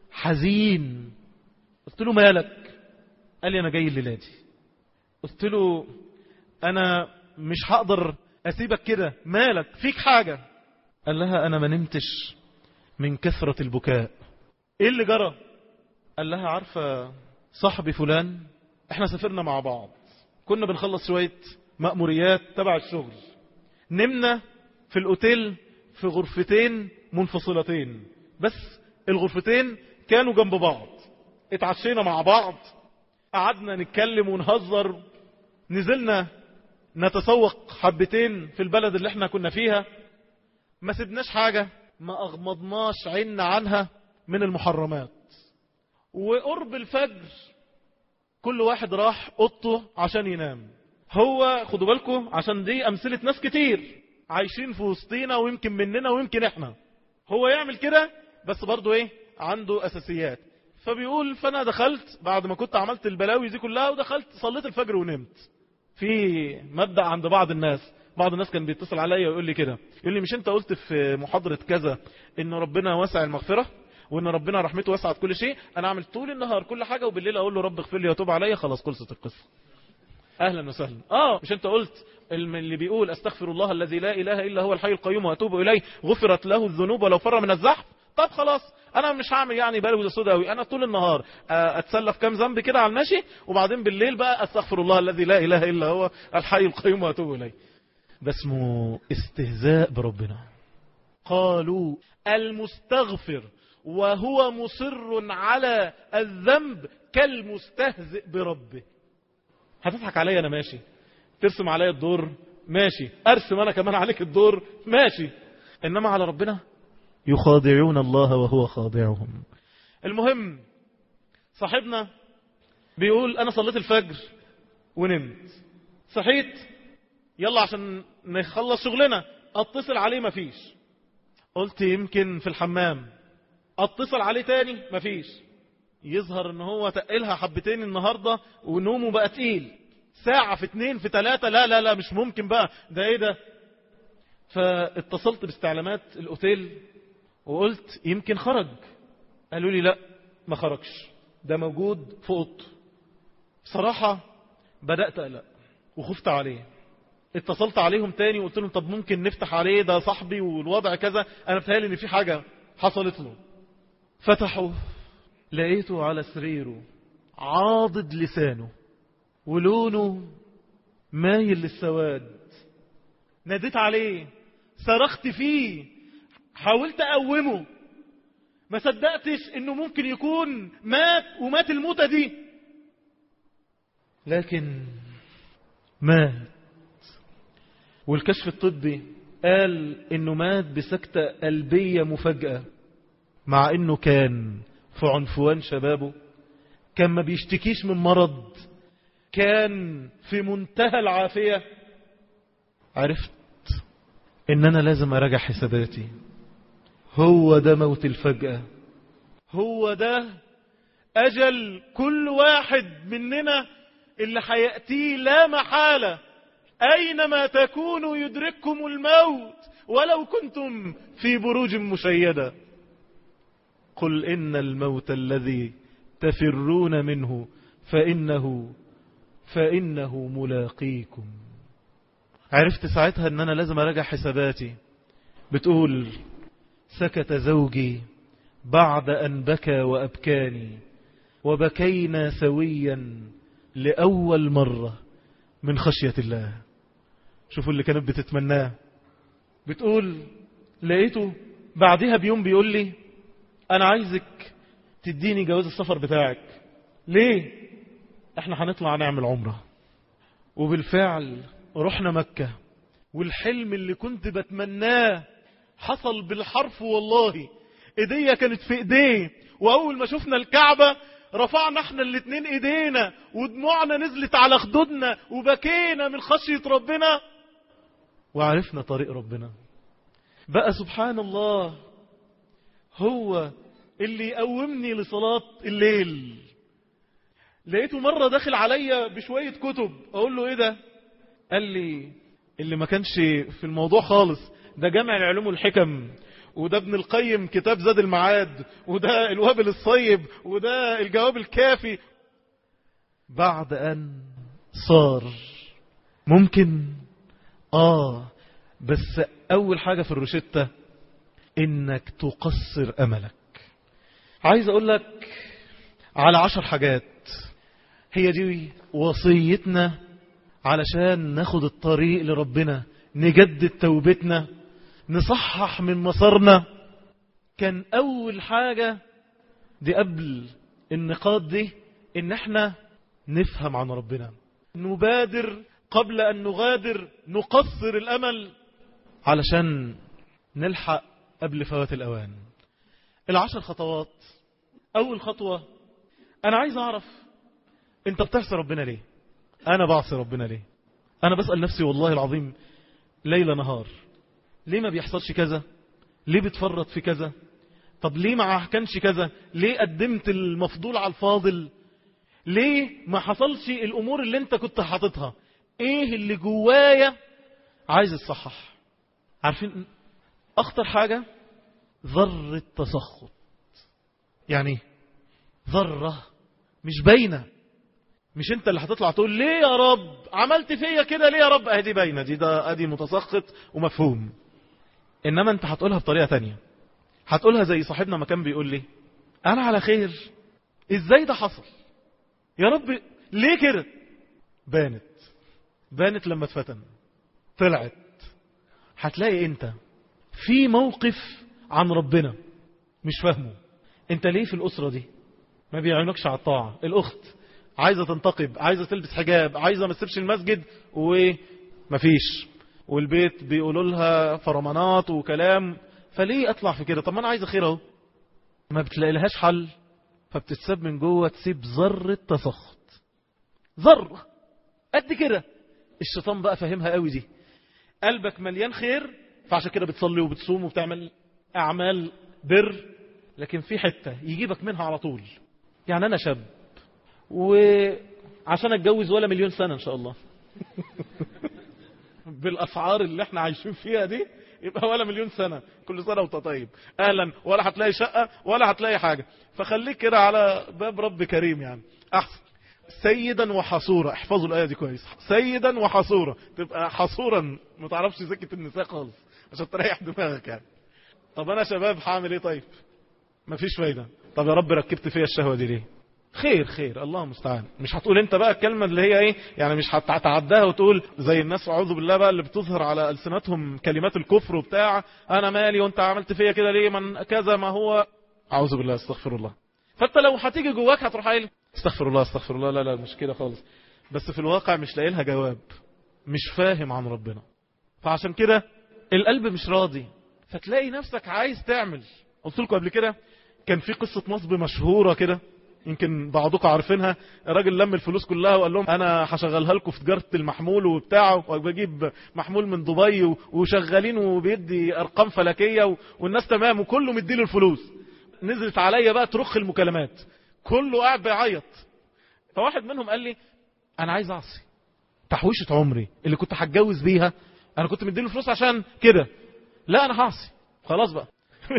حزين. قلت له مالك؟ قال لي انا جاي الليلة دي. قلت له انا مش هقدر اسيبك كده، مالك؟ فيك حاجة؟ قال لها انا ما نمتش من كثرة البكاء. ايه اللي جرى؟ قال لها عارفة صاحبي فلان، احنا سافرنا مع بعض، كنا بنخلص شوية مأموريات تبع الشغل، نمنا في الاوتيل في غرفتين منفصلتين، بس الغرفتين كانوا جنب بعض، اتعشينا مع بعض، قعدنا نتكلم ونهزر، نزلنا نتسوق حبتين في البلد اللي احنا كنا فيها، ما سبناش حاجة ما اغمضناش عنا عنها من المحرمات. وقرب الفجر كل واحد راح اوضته عشان ينام. هو خدوا بالكم عشان دي امثلة ناس كتير عايشين في وسطينا ويمكن مننا ويمكن احنا، هو يعمل كده بس برضو ايه عنده اساسيات. فبيقول فأنا دخلت بعد ما كنت عملت البلاوي دي كلها ودخلت صليت الفجر ونمت. في مبدأ عند بعض الناس، بعض الناس كان بيتصل عليا ويقول لي كده، يقول لي مش انت قلت في محاضرة كذا ان ربنا واسع المغفرة وان ربنا رحمته وسعت كل شيء، انا اعمل طول النهار كل حاجة وبالليل اقول له رب اغفر لي وتوب عليا، خلاص خلصت القصة. اهلا وسهلا. اه مش انت قلت اللي بيقول استغفر الله الذي لا اله الا هو الحي القيوم واتوب اليه غفرت له الذنوب ولو فر من الزحف؟ طب خلاص انا مش هعمل يعني بلوي سودا قوي، انا طول النهار اتسلف كام ذنب كده على الماشي، وبعدين بالليل بقى استغفر الله الذي لا اله الا هو الحي القيوم واتوب اليه. ده اسمه استهزاء بربنا. قالوا المستغفر وهو مصر على الذنب كالمستهزئ بربه. هتضحك عليا انا ماشي، ترسم عليا الدور ماشي، ارسم انا كمان عليك الدور ماشي، انما على ربنا يخادعون الله وهو خادعهم. المهم صاحبنا بيقول انا صليت الفجر ونمت، صحيت يلا عشان نخلص شغلنا، اتصل عليه مفيش، قلت يمكن في الحمام، اتصل عليه تاني مفيش، يظهر ان هو تقلها حبتين النهاردة ونومه بقى تقيل، ساعة في اتنين في تلاتة، لا لا لا مش ممكن بقى، ده ايه ده؟ فاتصلت باستعلامات الاوتيل وقلت يمكن خرج، قالوا لي لا ما خرجش، ده موجود في اوضته. بصراحة بدأت اقلق وخفت عليه، اتصلت عليهم تاني وقلت لهم طب ممكن نفتح عليه، ده صاحبي والوضع كذا، انا بتهيألي ان في حاجة حصلت له. فتحوا لقيته على سريره عاضد لسانه ولونه مايل للسواد. ناديت عليه، صرخت فيه، حاولت اقومه، ما صدقتش انه ممكن يكون مات ومات الموتة دي، لكن مات. والكشف الطبي قال انه مات بسكتة قلبية مفاجئة، مع انه كان في عنفوان شبابه، كان ما بيشتكيش من مرض، كان في منتهى العافية. عرفت ان انا لازم اراجع حساباتي. هو ده موت الفجأة، هو ده اجل كل واحد مننا اللي حيأتيه لا محالة. اينما تكونوا يدرككم الموت ولو كنتم في بروج مشيدة. قل إن الموت الذي تفرون منه فإنه فإنه ملاقيكم. عرفت ساعتها أن أنا لازم أراجع حساباتي. بتقول سكت زوجي بعد أن بكى وأبكاني وبكينا سويا لأول مرة من خشية الله. شوفوا اللي كانت بتتمناه. بتقول لقيته بعدها بيوم بيقول لي أنا عايزك تديني جواز السفر بتاعك. ليه؟ احنا هنطلع نعمل عمرة. وبالفعل رحنا مكة، والحلم اللي كنت بتمناه حصل بالحرف والله. ايديا كانت في ايديه، واول ما شفنا الكعبة رفعنا احنا الاتنين ايدينا ودموعنا نزلت على خدودنا وبكينا من خشية ربنا، وعرفنا طريق ربنا. بقى سبحان الله هو اللي يقومني لصلاة الليل. لقيته مرة داخل عليا بشوية كتب، اقول له ايه ده؟ قال لي اللي ما كانش في الموضوع خالص، ده جامع العلوم والحكم، وده ابن القيم كتاب زاد المعاد، وده الوابل الصيب، وده الجواب الكافي. بعد ان صار ممكن اه بس اول حاجة في الروشتة انك تقصر املك. عايز اقول لك على عشر حاجات هي دي وصيتنا علشان ناخد الطريق لربنا، نجدد توبتنا، نصحح من مسارنا. كان اول حاجة دي قبل النقاط دي ان احنا نفهم عن ربنا، نبادر قبل ان نغادر، نقصر الامل علشان نلحق قبل فوات الاوان. العشر خطوات. اول خطوة، انا عايز اعرف انت بتعصي ربنا ليه؟ انا بعصي ربنا ليه؟ انا بسأل نفسي والله العظيم ليلة نهار، ليه ما بيحصلش كذا؟ ليه بتفرط في كذا؟ طب ليه ما كانش كذا؟ ليه قدمت المفضول على الفاضل؟ ليه ما حصلش الامور اللي انت كنت حاططها؟ ايه اللي جوايا عايز الصحح؟ عارفين اخطر حاجة ذرة تسخط. يعني ذرة مش باينة، مش انت اللي هتطلع تقول ليه يا رب عملت فيا كده، ليه يا رب؟ ادي باينة، دي ده ادي متسخط ومفهوم. انما انت هتقولها بطريقة تانية، هتقولها زي صاحبنا ما كان بيقول لي انا على خير، ازاي ده حصل يا رب؟ ليه كده؟ بانت بانت لما اتفتن، طلعت. هتلاقي انت في موقف عن ربنا مش فاهمه. انت ليه في الاسرة دي ما بيعينكش على الطاعة؟ الاخت عايزة تنتقب، عايزة تلبس حجاب، عايزة ما تسيبش المسجد ومفيش، والبيت بيقولوا لها فرمانات وكلام، فليه اطلع في كده؟ طب ما انا عايزة خير اهو. ما بتلاقي لهاش حل، فبتتساب من جوه، تسيب ذرة تسخط، ذرة قد كده. الشيطان بقى فاهمها قوي دي، قلبك مليان خير فعشان كده بتصلي وبتصوم وبتعمل اعمال بر، لكن في حتة يجيبك منها على طول. يعني انا شاب وعشان اتجوز ولا مليون سنة ان شاء الله بالاسعار اللي احنا عايشين فيها دي يبقى ولا مليون سنة، كل سنة وانت طيب اهلا، ولا هتلاقي شقة ولا هتلاقي حاجة، فخليك كده على باب رب كريم يعني احسن. سيدا وحصورا، احفظوا الآية دي كويس، سيدا وحصورا، تبقى حصورا ما تعرفش سكة النساء خالص عشان تريح دماغك يعني. طب انا شباب هعمل ايه طيب؟ مفيش فايدة. طب يا رب ركبت فيها الشهوة دي ليه؟ خير خير الله المستعان. مش هتقول انت بقى الكلمة اللي هي ايه يعني، مش هتعداها وتقول زي الناس اعوذ بالله بقى اللي بتظهر على ألسنتهم كلمات الكفر وبتاع، انا مالي وانت عملت فيا كده ليه، من كذا ما هو اعوذ بالله استغفر الله. فانت لو هتيجي جواك هتروح قايل استغفر الله استغفر الله، لا لا مش كده خالص، بس في الواقع مش لاقي لها جواب، مش فاهم عن ربنا، فعشان كده القلب مش راضي، فتلاقي نفسك عايز تعمل. قلت لكم قبل كده كان في قصة نصب مشهورة كده، يمكن بعضكم عارفينها. الراجل لم الفلوس كلها وقال لهم انا هشغلها لكم في تجارة المحمول وبتاعه، وبجيب محمول من دبي وشغالين وبيدي ارقام فلكية والناس تمام وكله مديله الفلوس. نزلت عليا بقى ترخ المكالمات، كله قاعد بيعيط. فواحد منهم قال لي انا عايز اعصي، تحويشة عمري اللي كنت هتجوز بيها انا كنت مديله فلوس عشان كده، لا انا هعصي خلاص بقى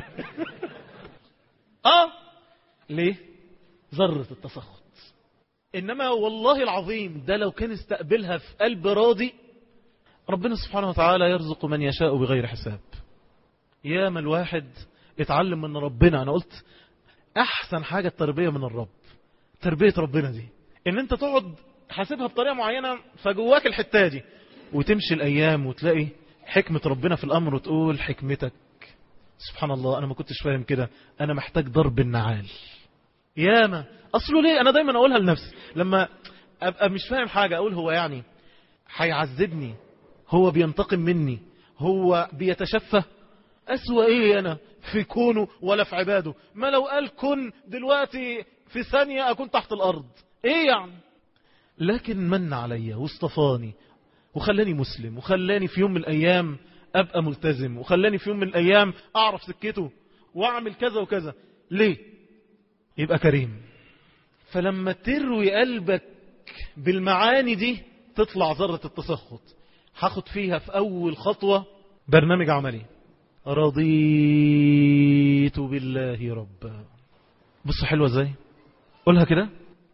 اه ليه؟ ذرة التسخط. انما والله العظيم ده لو كان استقبلها في قلب راضي، ربنا سبحانه وتعالى يرزق من يشاء بغير حساب. يا ما الواحد اتعلم من ربنا. انا قلت احسن حاجة التربية من الرب، تربية ربنا دي ان انت تقعد حاسبها بطريقة معينة فجواك الحتة دي، وتمشي الايام وتلاقي حكمة ربنا في الامر وتقول حكمتك سبحان الله انا ما كنتش فاهم كده، انا محتاج ضرب النعال. ياما اصله ليه انا دايما اقولها لنفسي لما ابقى مش فاهم حاجة، اقول هو يعني هيعذبني، هو بينتقم مني، هو بيتشفى، اسوأ ايه انا في كونه ولا في عباده؟ ما لو قال كن دلوقتي في ثانية اكون تحت الارض، ايه يعني؟ لكن من عليا واصطفاني وخلاني مسلم، وخلاني في يوم من الايام ابقى ملتزم، وخلاني في يوم من الايام اعرف سكته واعمل كذا وكذا. ليه؟ يبقى كريم. فلما تروي قلبك بالمعاني دي تطلع ذرة التسخط. هاخد فيها في اول خطوة برنامج عملي، رضيت بالله ربا. بص حلوة ازاي، قولها كده،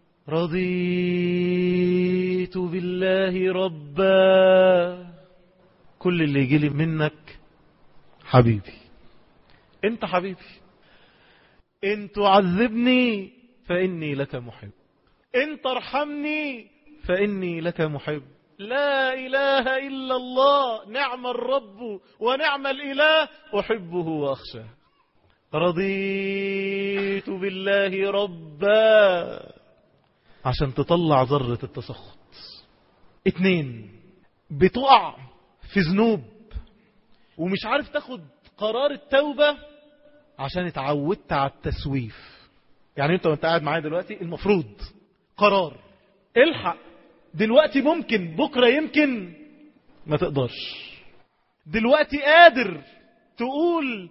رضيت بالله ربا. كل اللي يجي لي منك حبيبي، انت حبيبي، ان تعذبني فاني لك محب، ان ترحمني فاني لك محب. لا اله الا الله، نعم الرب ونعم الاله، احبه واخشاه. رضيت بالله ربا عشان تطلع ذرة التسخط. اتنين، بتقع في ذنوب ومش عارف تاخد قرار التوبة عشان اتعودت على التسويف. يعني انت وانت قاعد معايا دلوقتي المفروض قرار الحق دلوقتي، ممكن بكرة يمكن ما تقدرش. دلوقتي قادر تقول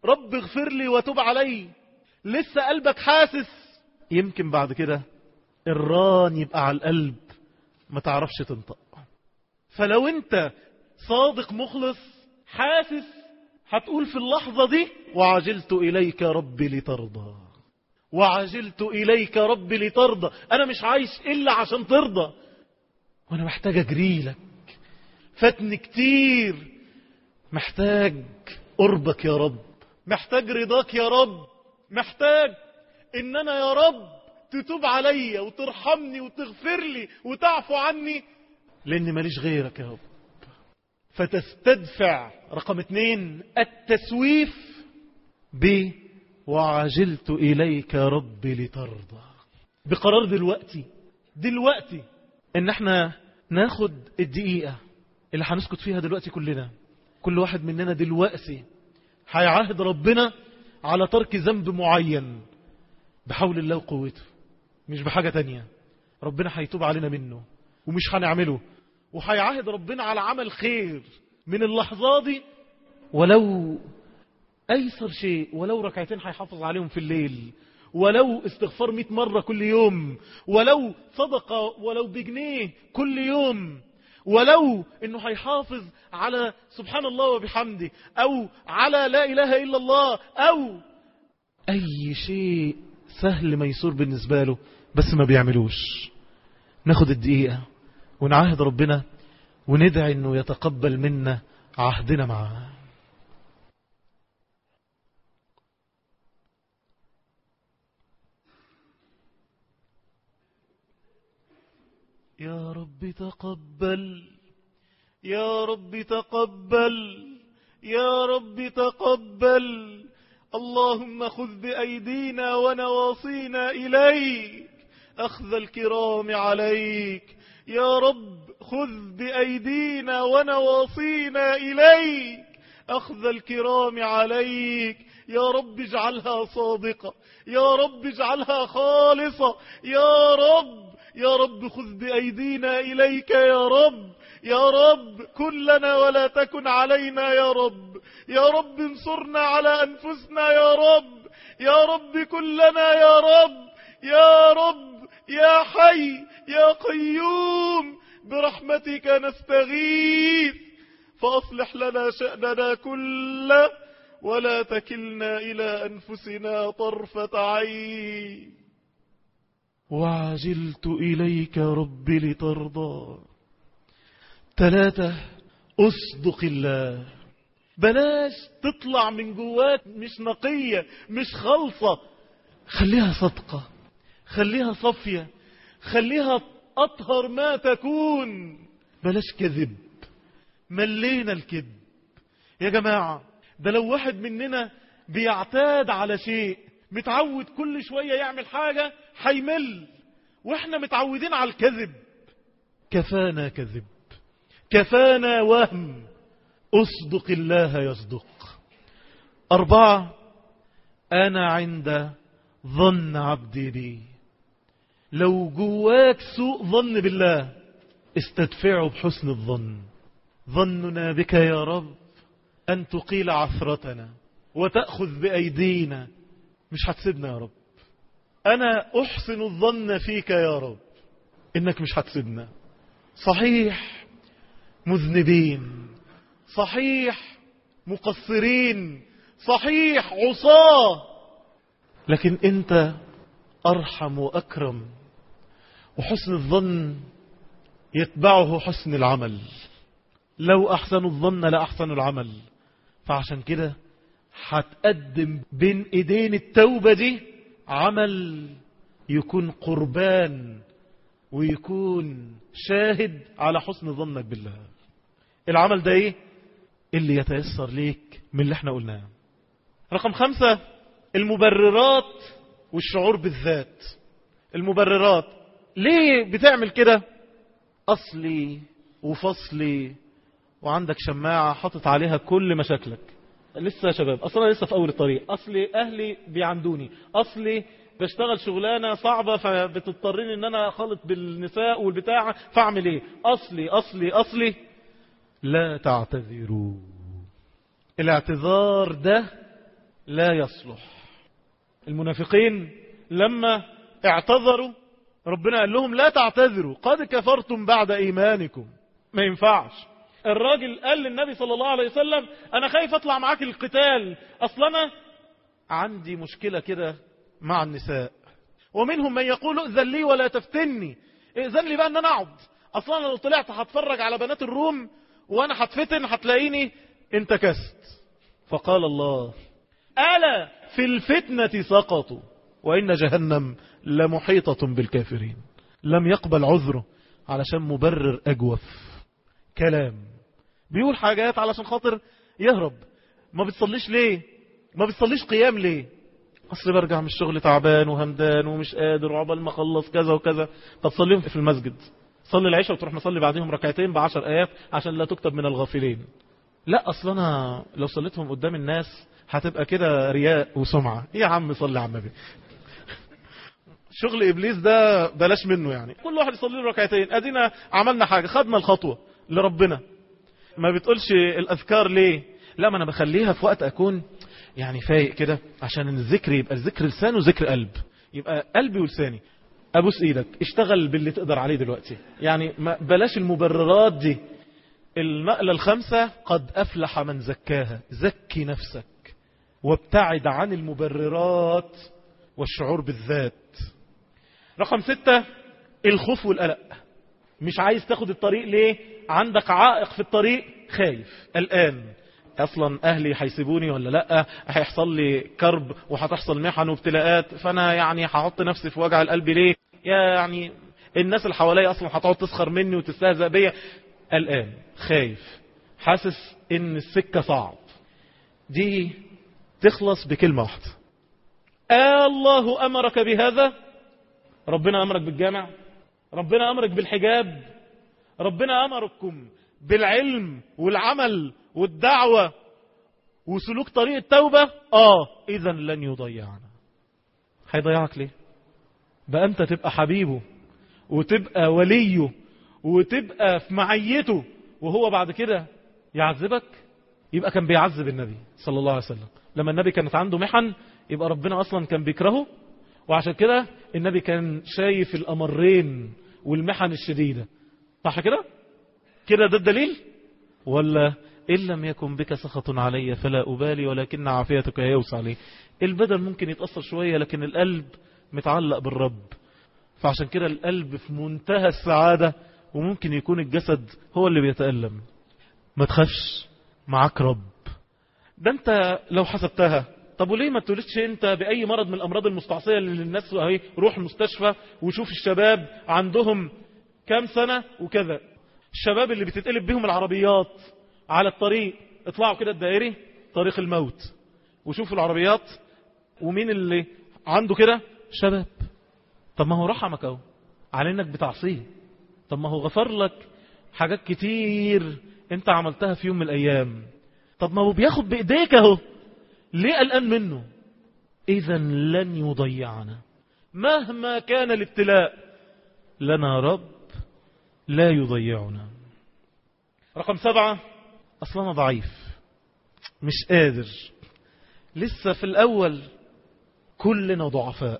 رب اغفر لي وتوب علي، لسه قلبك حاسس، يمكن بعد كده الران يبقى على القلب ما تعرفش تنطق. فلو انت صادق مخلص حاسس هتقول في اللحظة دي وعجلت إليك ربي لترضى، وعجلت إليك ربي لترضى. أنا مش عايش إلا عشان ترضى، وأنا محتاج أجري لك، فاتني كتير، محتاج قربك يا رب، محتاج رضاك يا رب، محتاج إن أنا يا رب تتوب عليا وترحمني وتغفر لي وتعفو عني، لأني ماليش غيرك يا رب. فتستدفع رقم اتنين التسويف ب وعجلت إليك ربي لترضى، بقرار دلوقتي دلوقتي ان احنا ناخد الدقيقة اللي هنسكت فيها دلوقتي كلنا، كل واحد مننا دلوقتي هيعاهد ربنا على ترك ذنب معين بحول الله وقوته، مش بحاجة تانية. ربنا هيتوب علينا منه ومش هنعمله، وهيعاهد ربنا على عمل خير من اللحظة دي، ولو أيسر شيء، ولو ركعتين هيحافظ عليهم في الليل، ولو استغفار مئة مرة كل يوم، ولو صدقة ولو بجنيه كل يوم، ولو انه هيحافظ على سبحان الله وبحمده، او على لا اله الا الله، او اي شيء سهل ميسور بالنسبة له بس ما بيعملوش. ناخد الدقيقة ونعاهد ربنا وندعي انه يتقبل منا عهدنا معه. يا رب تقبل، يا رب تقبل، يا رب تقبل. اللهم خذ بأيدينا ونواصينا إليك أخذ الكرام عليك. يا رب خذ بأيدينا ونواصينا إليك أخذ الكرام عليك. يا رب اجعلها صادقة، يا رب اجعلها خالصة، يا رب يا رب خذ بأيدينا إليك يا رب. يا رب كن لنا ولا تكن علينا يا رب. يا رب انصرنا على أنفسنا يا رب. يا رب كن لنا يا رب. يا رب يا حي يا قيوم برحمتك نستغيث، فأصلح لنا شأننا كله ولا تكلنا إلى أنفسنا طرفة عين. وعجلت إليك ربي لترضى. ثلاثة، أصدق الله. بلاش تطلع من جواك مش نقية مش خالصة، خليها صدقة، خليها صفية، خليها أطهر ما تكون. بلاش كذب، ملينا الكذب يا جماعة. ده لو واحد مننا بيعتاد على شيء، متعود كل شوية يعمل حاجة، هيمل. واحنا متعودين على الكذب، كفانا كذب، كفانا وهم. أصدق الله يصدق. أربعة، أنا عند ظن عبدي بي. لو جواك سوء ظن بالله استدفعه بحسن الظن. ظننا بك يا رب أن تقيل عثرتنا وتأخذ بأيدينا. مش هتسيبنا يا رب. أنا أحسن الظن فيك يا رب إنك مش هتسيبنا. صحيح مذنبين، صحيح مقصرين، صحيح عصاة، لكن أنت أرحم وأكرم، وحسن الظن يتبعه حسن العمل. لو أحسن الظن لا أحسن العمل. فعشان كده هتقدم بين إيدين التوبة دي عمل يكون قربان ويكون شاهد على حسن ظنك بالله. العمل ده ايه اللي يتيسر ليك من اللي احنا قلناه؟ رقم خمسة، المبررات والشعور بالذات. المبررات، ليه بتعمل كده؟ أصلي وفصلي، وعندك شماعة حطت عليها كل مشاكلك. لسه يا شباب، أصلا لسه في أول الطريق. أصلي أهلي بيعندوني، أصلي بشتغل شغلانة صعبة فبتضطرين ان انا اخلط بالنساء والبتاع، فاعمل ايه؟ اصلي اصلي اصلي. لا تعتذروا. الاعتذار ده لا يصلح. المنافقين لما اعتذروا ربنا قال لهم لا تعتذروا قد كفرتم بعد إيمانكم. ما ينفعش. الراجل قال للنبي صلى الله عليه وسلم أنا خايف أطلع معاك القتال، أصلا أنا عندي مشكلة كده مع النساء. ومنهم من يقول ائذن لي ولا تفتني، ائذن لي بقى أن أنا أقعد، أصلا أنا لو طلعت هتفرج على بنات الروم وأنا هتفتن هتلاقيني انتكست. فقال الله ألا في الفتنة سقطوا وإن جهنم لمحيطة بالكافرين. لم يقبل عذره علشان مبرر أجوف كلام، بيقول حاجات علشان خاطر يهرب. ما بتصليش ليه؟ ما بتصليش قيام ليه؟ أصل برجع من الشغل تعبان وهمدان ومش قادر وعقبال ما اخلص كذا وكذا. طب صليهم في المسجد، صلي العشاء وتروح مصلي بعدهم ركعتين بعشر آيات عشان لا تكتب من الغافلين. لا أصل أنا لو صليتهم قدام الناس هتبقى كده رياء وسمعة. يا عم صلي على النبي. شغل إبليس ده بلاش منه. يعني كل واحد يصلي له ركعتين، أدينا عملنا حاجة، خدنا الخطوة لربنا. ما بتقولش الأذكار ليه؟ لا ما أنا بخليها في وقت أكون يعني فايق كده عشان الذكر يبقى الذكر لسان وذكر قلب، يبقى قلبي ولساني. أبوس إيدك اشتغل باللي تقدر عليه دلوقتي. يعني ما بلاش المبررات دي. المقلة الخمسة قد أفلح من زكاها، زكي نفسك وابتعد عن المبررات والشعور بالذات. رقم ستة الخوف والقلق. مش عايز تاخد الطريق ليه؟ عندك عائق في الطريق، خايف الآن أصلا أهلي هيسيبوني ولا لأ، هيحصل لي كرب وهتحصل محن وابتلاءات، فأنا يعني هحط نفسي في وجع القلب ليه؟ يعني الناس اللي حواليا أصلا هتقعد تسخر مني وتستهزأ بيا. الآن خايف، حاسس إن السكة صعب. دي تخلص بكلمة واحدة. آه الله أمرك بهذا؟ ربنا أمرك بالجامع، ربنا أمرك بالحجاب، ربنا أمركم بالعلم والعمل والدعوة وسلوك طريق التوبة. آه إذا لن يضيعنا. هيضيعك ليه؟ بقى أنت تبقى حبيبه وتبقى وليه وتبقى في معيته وهو بعد كده يعذبك. يبقى كان بيعذب النبي صلى الله عليه وسلم. لما النبي كانت عنده محن يبقى ربنا أصلا كان بيكرهه، وعشان كده النبي كان شايف الأمرين والمحن الشديدة. صح كده؟ كده ده الدليل؟ ولا إن لم يكن بك سخط علي فلا أبالي ولكن عافيتك يوسع لي. البدن ممكن يتأثر شوية لكن القلب متعلق بالرب، فعشان كده القلب في منتهى السعادة وممكن يكون الجسد هو اللي بيتألم. ما تخافش، معاك رب. ده انت لو حسبتها، طب وليه ما تولدش انت بأي مرض من الأمراض المستعصية اللي الناس اهي روح المستشفى وشوف الشباب عندهم كام سنة وكذا. الشباب اللي بتتقلب بهم العربيات على الطريق، اطلعوا كده الدائري طريق الموت وشوفوا العربيات، ومين اللي عنده كده؟ شباب. طب ما هو رحمك اهو على انك بتعصيه. طب ما هو غفر لك حاجات كتير انت عملتها في يوم من الايام. طب ما هو بياخد بايديك اهو، ليه قلقان منه؟ اذا لن يضيعنا مهما كان الابتلاء، لنا رب لا يضيعنا. رقم سبعة اصلا ضعيف مش قادر، لسه في الاول. كلنا ضعفاء،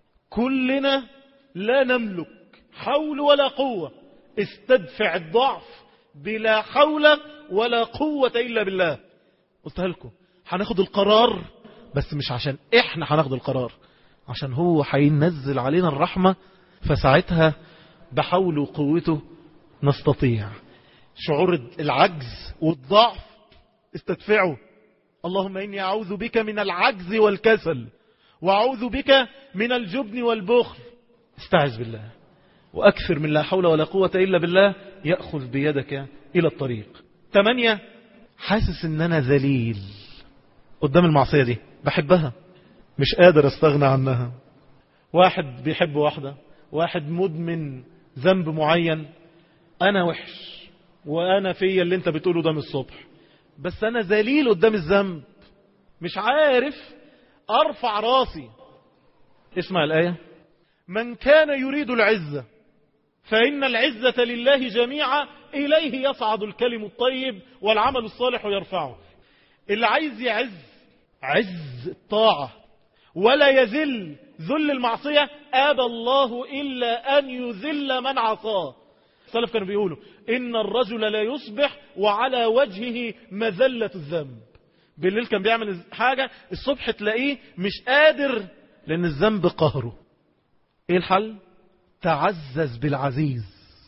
كلنا لا نملك حول ولا قوة. استدفع الضعف بلا حول ولا قوة إلا بالله. قلتها لكم هناخد القرار، بس مش عشان احنا هناخد القرار، عشان هو هينزل علينا الرحمة، فساعتها بحول وقوته نستطيع. شعور العجز والضعف استدفعه. اللهم إني أعوذ بك من العجز والكسل وأعوذ بك من الجبن والبخل. استعذ بالله وأكثر من لا حول ولا قوة إلا بالله يأخذ بيدك إلى الطريق. ثمانية حاسس إن أنا ذليل قدام المعصية دي، بحبها مش قادر استغنى عنها. واحد بيحب واحدة، واحد مدمن ذنب معين. أنا وحش وأنا فيا اللي انت بتقوله ده من الصبح، بس أنا ذليل قدام الذنب، مش عارف أرفع راسي. اسمع الآية: من كان يريد العزة فإن العزة لله جميعا إليه يصعد الكلم الطيب والعمل الصالح يرفعه. اللي عايز يعز عز الطاعة ولا يذل ذل المعصية، أبى الله إلا أن يذل من عصاه. السلف كانوا بيقولوا إن الرجل لا يصبح وعلى وجهه مذلة الذنب. بالليل كان بيعمل حاجة، الصبح تلاقيه مش قادر لأن الذنب قهره. إيه الحل؟ تعزز بالعزيز،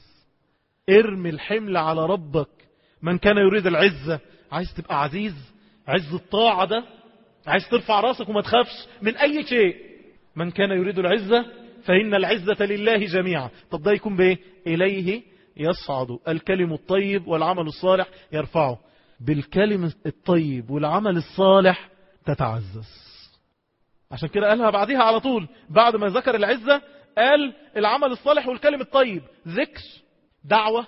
ارمي الحمل على ربك. من كان يريد العزة، عايز تبقى عزيز، عز الطاعة ده، عايز ترفع راسك وما تخافش من أي شيء. من كان يريد العزة فإن العزة لله جميعا. طب ده يكون بإيه؟ إليه يصعد الكلم الطيب والعمل الصالح يرفعه. بالكلم الطيب والعمل الصالح تتعزز. عشان كده قالها بعدها على طول، بعد ما ذكر العزة قال العمل الصالح والكلم الطيب، ذكر، دعوة،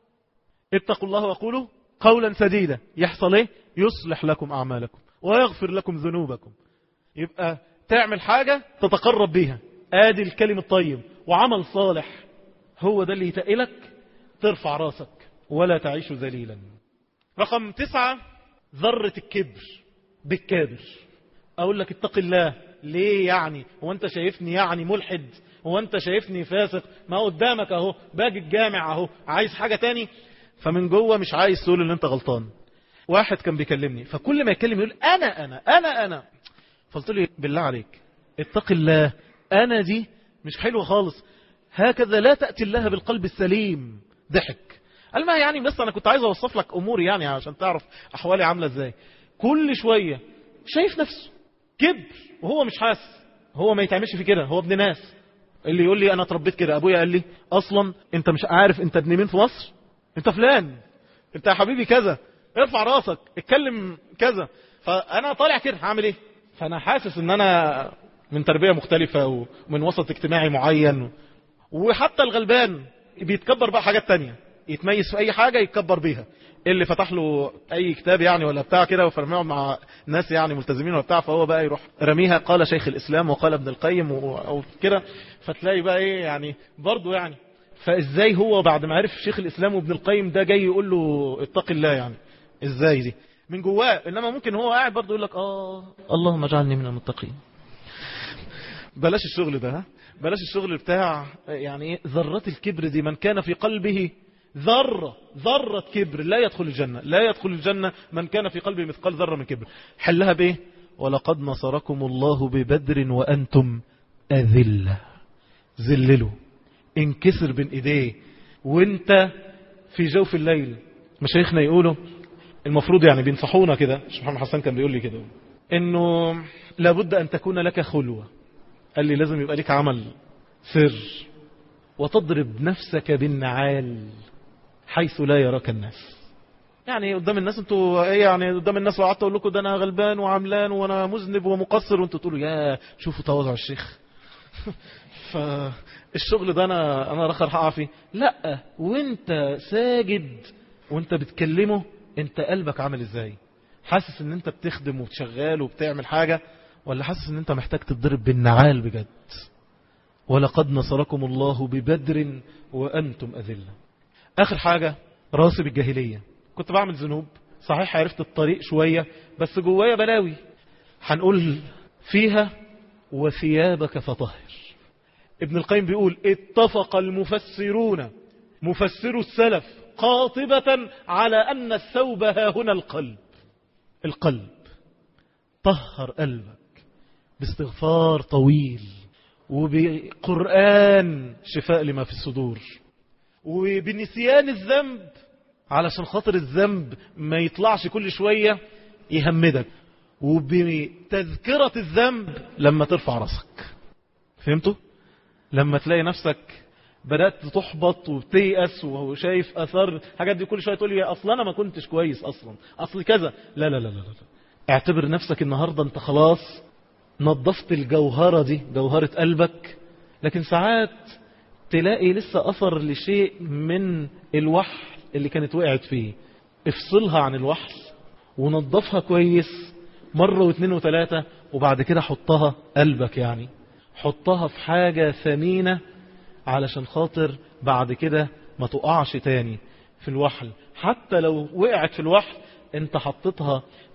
اتقوا الله وقولوا قولا سديدا. يحصل ايه؟ يصلح لكم أعمالكم ويغفر لكم ذنوبكم. يبقى تعمل حاجة تتقرب بيها، ادي الكلم الطيب وعمل صالح، هو ده اللي يتقلك ترفع راسك ولا تعيش ذليلا. رقم تسعة، ذرة الكبر بالكابر. اقول لك اتق الله، ليه يعني؟ هو انت شايفني يعني ملحد؟ هو انت شايفني فاسق؟ ما قدامك اهو، باجي الجامع اهو، عايز حاجة تاني؟ فمن جوه مش عايز تقول ان انت غلطان. واحد كان بيكلمني، فكل ما يتكلم يقول انا انا انا انا فقلت له بالله عليك اتق الله، انا دي مش حلوة خالص، هكذا لا تأتي الله بالقلب السليم. ضحك، قال ما يعني بس انا كنت عايز اوصف لك اموري يعني عشان تعرف احوالي عاملة ازاي. كل شوية شايف نفسه كبر وهو مش حاسس. هو ما يتعملش في كده، هو ابن ناس. اللي يقول لي انا اتربيت كده، ابويا قال لي اصلا انت مش عارف انت ابن مين في مصر، انت فلان، انت يا حبيبي كذا، ارفع راسك، اتكلم كذا. فانا طالع كده هعمل ايه؟ فانا حاسس ان انا من تربية مختلفة ومن وسط اجتماعي معين. وحتى الغلبان بيتكبر بقى حاجات تانية، يتميز في اي حاجة يتكبر بيها. اللي فتح له اي كتاب يعني ولا بتاع كده وفرميه مع ناس يعني ملتزمين ولا بتاع، فهو بقى يروح رميها قال شيخ الاسلام وقال ابن القيم او كده، فتلاقي بقى ايه يعني برضه يعني. فازاي هو بعد ما عرف شيخ الاسلام وابن القيم ده جاي يقول له اتق الله؟ يعني ازاي دي من جواه؟ انما ممكن هو قاعد برضه يقول لك اه اللهم اجعلني من المتقين. بلاش الشغل ده، ها بلاش الشغل بتاع يعني ايه ذرات الكبر دي. من كان في قلبه ذرة ذرة كبر لا يدخل الجنة. لا يدخل الجنة من كان في قلبه مثقال ذرة من كبر. حلها بايه؟ ولقد نصركم الله ببدر وأنتم أذلة. ذللوا، انكسر بين ايديه وانت في جوف الليل. مشايخنا يقولوا المفروض يعني بينصحونا كده، الشيخ محمد حسن كان بيقول لي كده، انه لابد ان تكون لك خلوة. قال لي لازم يبقى لك عمل سر، وتضرب نفسك بالنعال حيث لا يراك الناس. يعني قدام الناس انتوا ايه يعني؟ قدام الناس لو قعدت اقول لكم ده انا غلبان وعملان وانا مذنب ومقصر، وانتوا تقولوا يا شوفوا تواضع الشيخ. فالشغل ده انا انا رخر هقع فيه. لا، وانت ساجد وانت بتكلمه انت قلبك عامل ازاي؟ حاسس ان انت بتخدم وبتشغال وبتعمل حاجة، ولا حاسس ان انت محتاج تضرب بالنعال بجد؟ ولقد نصركم الله ببدر وأنتم أذلة. آخر حاجة راسب الجاهلية. كنت بعمل ذنوب صحيح، عرفت الطريق شوية بس جوايا بلاوي. هنقول فيها وثيابك فطهر. ابن القيم بيقول اتفق المفسرون مفسر السلف قاطبة على أن الثوب ها هنا القلب. القلب طهر قلبك باستغفار طويل، وبقرآن شفاء لما في الصدور، وبنسيان الذنب علشان خاطر الذنب ما يطلعش كل شوية يهمدك، وبتذكرة الذنب لما ترفع راسك. فهمتوا؟ لما تلاقي نفسك بدأت تحبط وبتيأس وشايف أثر حاجات دي كل شوية تقول لي أصلا أنا ما كنتش كويس أصلا، أصل كذا. لا لا لا لا لا، اعتبر نفسك النهاردة أنت خلاص نظفت الجوهرة دي، جوهرة قلبك. لكن ساعات تلاقي لسه أثر لشيء من الوحل اللي كانت وقعت فيه. افصلها عن الوحل ونظفها كويس مرة واثنين وثلاثة، وبعد كده حطها قلبك، يعني حطها في حاجة ثمينة علشان خاطر بعد كده ما تقعش تاني في الوحل. حتى لو وقعت في الوحل انت حطتها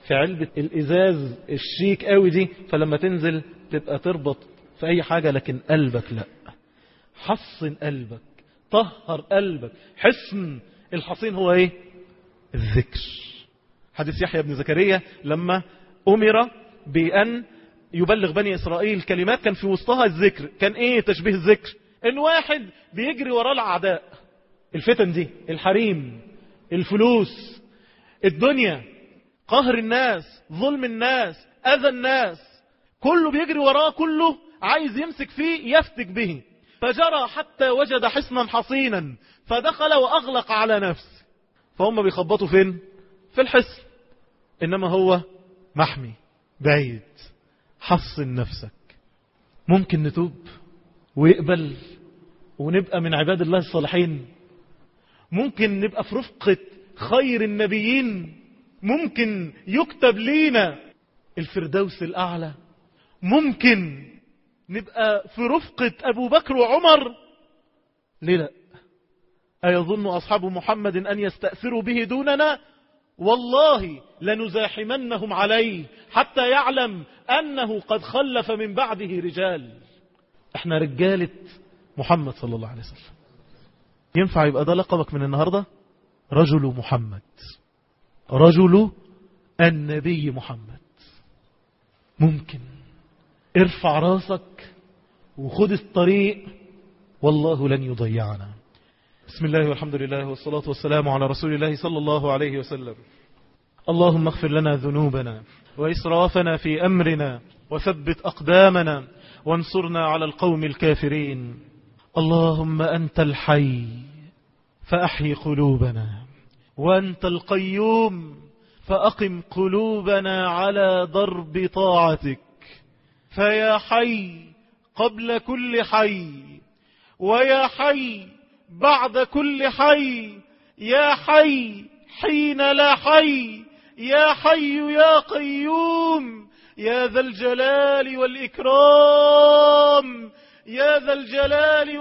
في علبة الإزاز الشيك قوي دي، فلما تنزل تبقى تربط في أي حاجة، لكن قلبك لا. حصن قلبك، طهر قلبك. حصن الحصين هو ايه؟ الذكر. حديث يحيى بن زكريا لما أمر بأن يبلغ بني إسرائيل كلمات كان في وسطها الذكر. كان ايه تشبيه الذكر؟ ان واحد بيجري وراء الأعداء، الفتن دي، الحريم، الفلوس، الدنيا، قهر الناس، ظلم الناس، أذى الناس، كله بيجري وراه، كله عايز يمسك فيه يفتك به. فجرى حتى وجد حصنا حصينا فدخل وأغلق على نفسه. فهم بيخبطوا فين؟ في الحصن، إنما هو محمي بعيد. حصن نفسك. ممكن نتوب ويقبل ونبقى من عباد الله الصالحين. ممكن نبقى في رفقة خير النبيين. ممكن يكتب لينا الفردوس الأعلى. ممكن نبقى في رفقة أبو بكر وعمر. ليه لا؟ أيظن أصحاب محمد أن يستأثروا به دوننا؟ والله لنزاحمنهم عليه حتى يعلم أنه قد خلف من بعده رجال. احنا رجالة محمد صلى الله عليه وسلم. ينفع يبقى ده لقبك من النهاردة؟ رجل محمد، رجل النبي محمد. ممكن ارفع راسك وخد الطريق، والله لن يضيعنا. بسم الله والحمد لله والصلاة والسلام على رسول الله صلى الله عليه وسلم. اللهم اغفر لنا ذنوبنا وإسرافنا في أمرنا وثبت أقدامنا وانصرنا على القوم الكافرين. اللهم أنت الحي فأحيي قلوبنا، وأنت القيوم فأقم قلوبنا على ضرب طاعتك. فيا حي قبل كل حي، ويا حي بعد كل حي، يا حي حين لا حي، يا حي يا قيوم، يا ذا الجلال والإكرام، يا ذا الجلال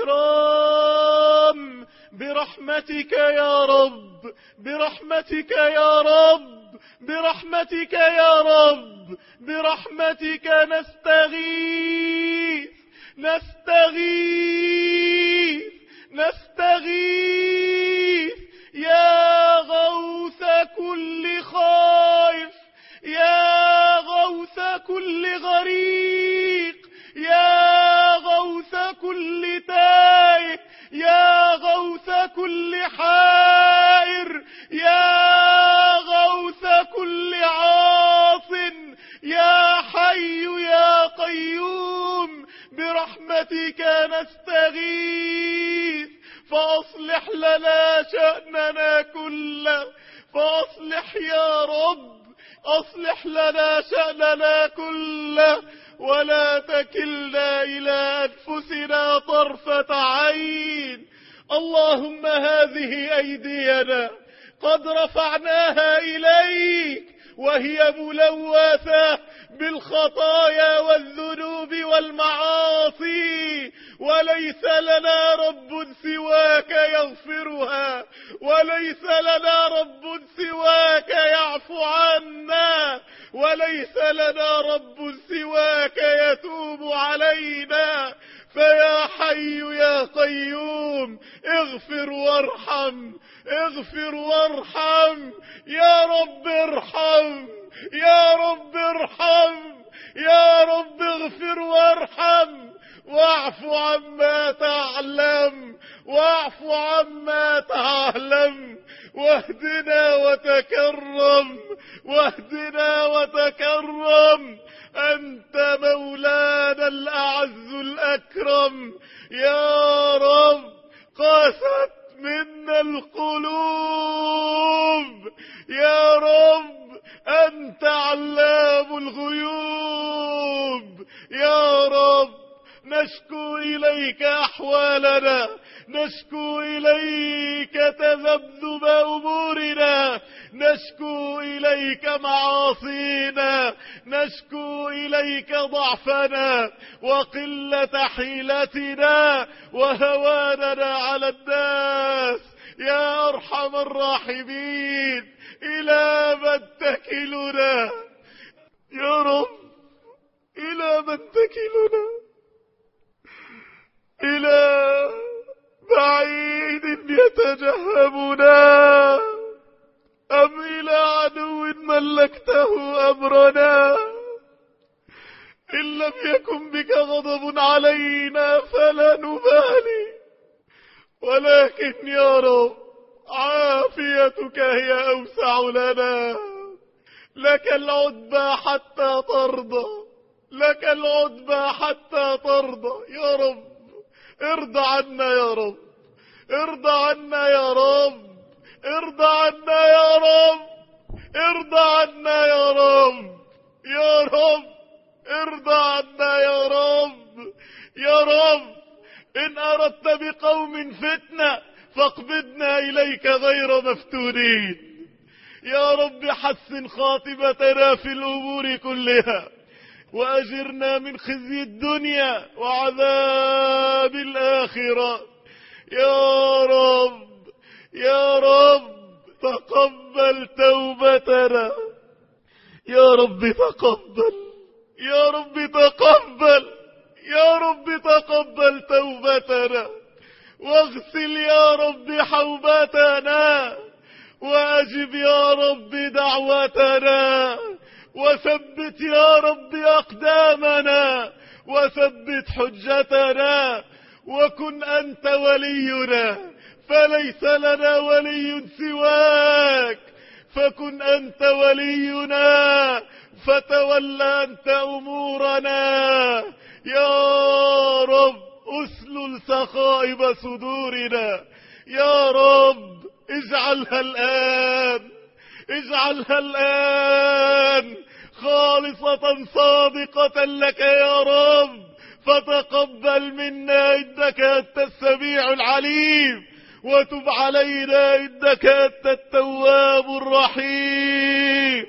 والإكرام، برحمتك يا رب، برحمتك يا رب، برحمتك يا رب، برحمتك نستغيث، نستغيث، نستغيث، يا غوث كل خائف، يا غوث كل غريق، يا غوث كل تائه، يا غوث كل حائر، يا غوث كل عاص، يا حي يا قيوم، برحمتك نستغيث. فأصلح لنا شأننا كله، فأصلح يا رب، أصلح لنا شأننا كله، ولا تكلنا إلى أنفسنا طرفة عين. اللهم هذه أيدينا قد رفعناها إليك وهي ملوثة بالخطايا والذنوب والمعاصي، وليس لنا رب سواك يغفرها، وليس لنا رب سواك يعفو عنا، وليس لنا رب سواك يتوب علينا. فيا حي يا قيوم اغفر وارحم، اغفر وارحم، يا رب ارحم، يا رب ارحم، يا رب اغفر وارحم، واعف عما تعلم، واعف عما تعلم، واهدنا وتكرم، واهدنا وتكرم. أنت مولانا الأعز الأكرم يا رب. قاست منا القلوب يا رب، أنت علام الغيوب يا رب. نشكو إليك أحوالنا، نشكو إليك تذبذب أمورنا، نشكو إليك معاصينا، نشكو إليك ضعفنا وقلة حيلتنا وهواننا على الناس. يا أرحم الراحمين، إلى من تكلنا يا رب؟ إلى من تكلنا؟ إلى بعيد يتجهمنا أم إلى عدو ملكته أمرنا؟ إن لم يكن بك غضب علينا فلا نبالي، ولكن يا رب عافيتك هي أوسع لنا. لك العتبى حتى ترضى، لك العتبى حتى ترضى يا رب. ارضى عنا يا رب، ارضى عنا يا رب، ارضى عنا يا رب، ارضى عنا يا رب، يا رب ارضى عنا يا رب، يا رب. إن أردت بقوم فتنة فاقبضنا إليك غير مفتونين. يا رب حسن خاتمتنا في الأمور كلها، وأجرنا من خزي الدنيا وعذاب الآخرة. يا رب يا رب تقبل توبتنا، يا رب تقبل، يا رب تقبل، يا رب تقبل توبتنا، واغسل يا رب حوبتنا، وأجب يا رب دعوتنا، وثبت يا رب أقدامنا، وثبت حجتنا، وكن أنت ولينا، فليس لنا ولي سواك، فكن أنت ولينا، فتولى أنت أمورنا. يا رب أسلل سخائب صدورنا، يا رب اجعلها الآن، اجعلها الآن خالصة صادقة لك يا رب، فتقبل منا إنك أنت السميع العليم، وتب علينا إنك أنت التواب الرحيم.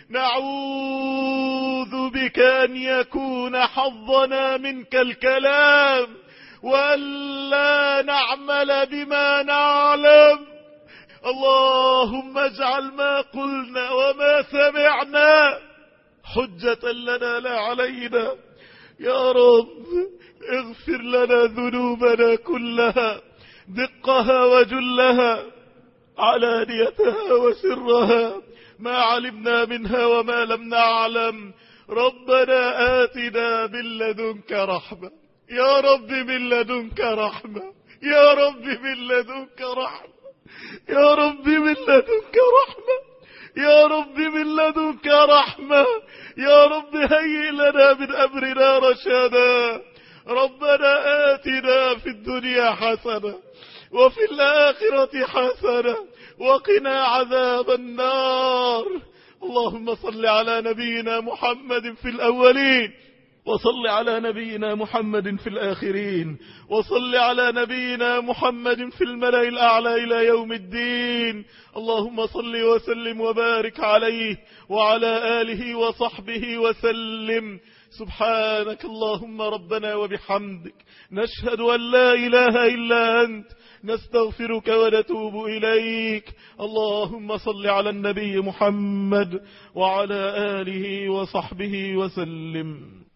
نعوذ بك أن يكون حظنا منك الكلام، وأن لا نعمل بما نعلم. اللهم اجعل ما قلنا وما سمعنا حجة لنا لا علينا. يا رب اغفر لنا ذنوبنا كلها، دقها وجلها، علانيتها وسرها، ما علمنا منها وما لم نعلم. ربنا آتنا من لدنك رحمة، يا رب من لدنك رحمة، يا رب من لدنك رحمة، يا رب من لدنك رحمة، يا رب من لدنك رحمة، يا رب هيئ لنا من أمرنا رشدا. ربنا آتنا في الدنيا حسنة وفي الآخرة حسنة وقنا عذاب النار. اللهم صل على نبينا محمد في الأولين، وصل على نبينا محمد في الآخرين، وصل على نبينا محمد في الملأ الأعلى إلى يوم الدين. اللهم صل وسلم وبارك عليه وعلى آله وصحبه وسلم. سبحانك اللهم ربنا وبحمدك، نشهد أن لا إله إلا أنت، نستغفرك ونتوب إليك. اللهم صل على النبي محمد وعلى آله وصحبه وسلم.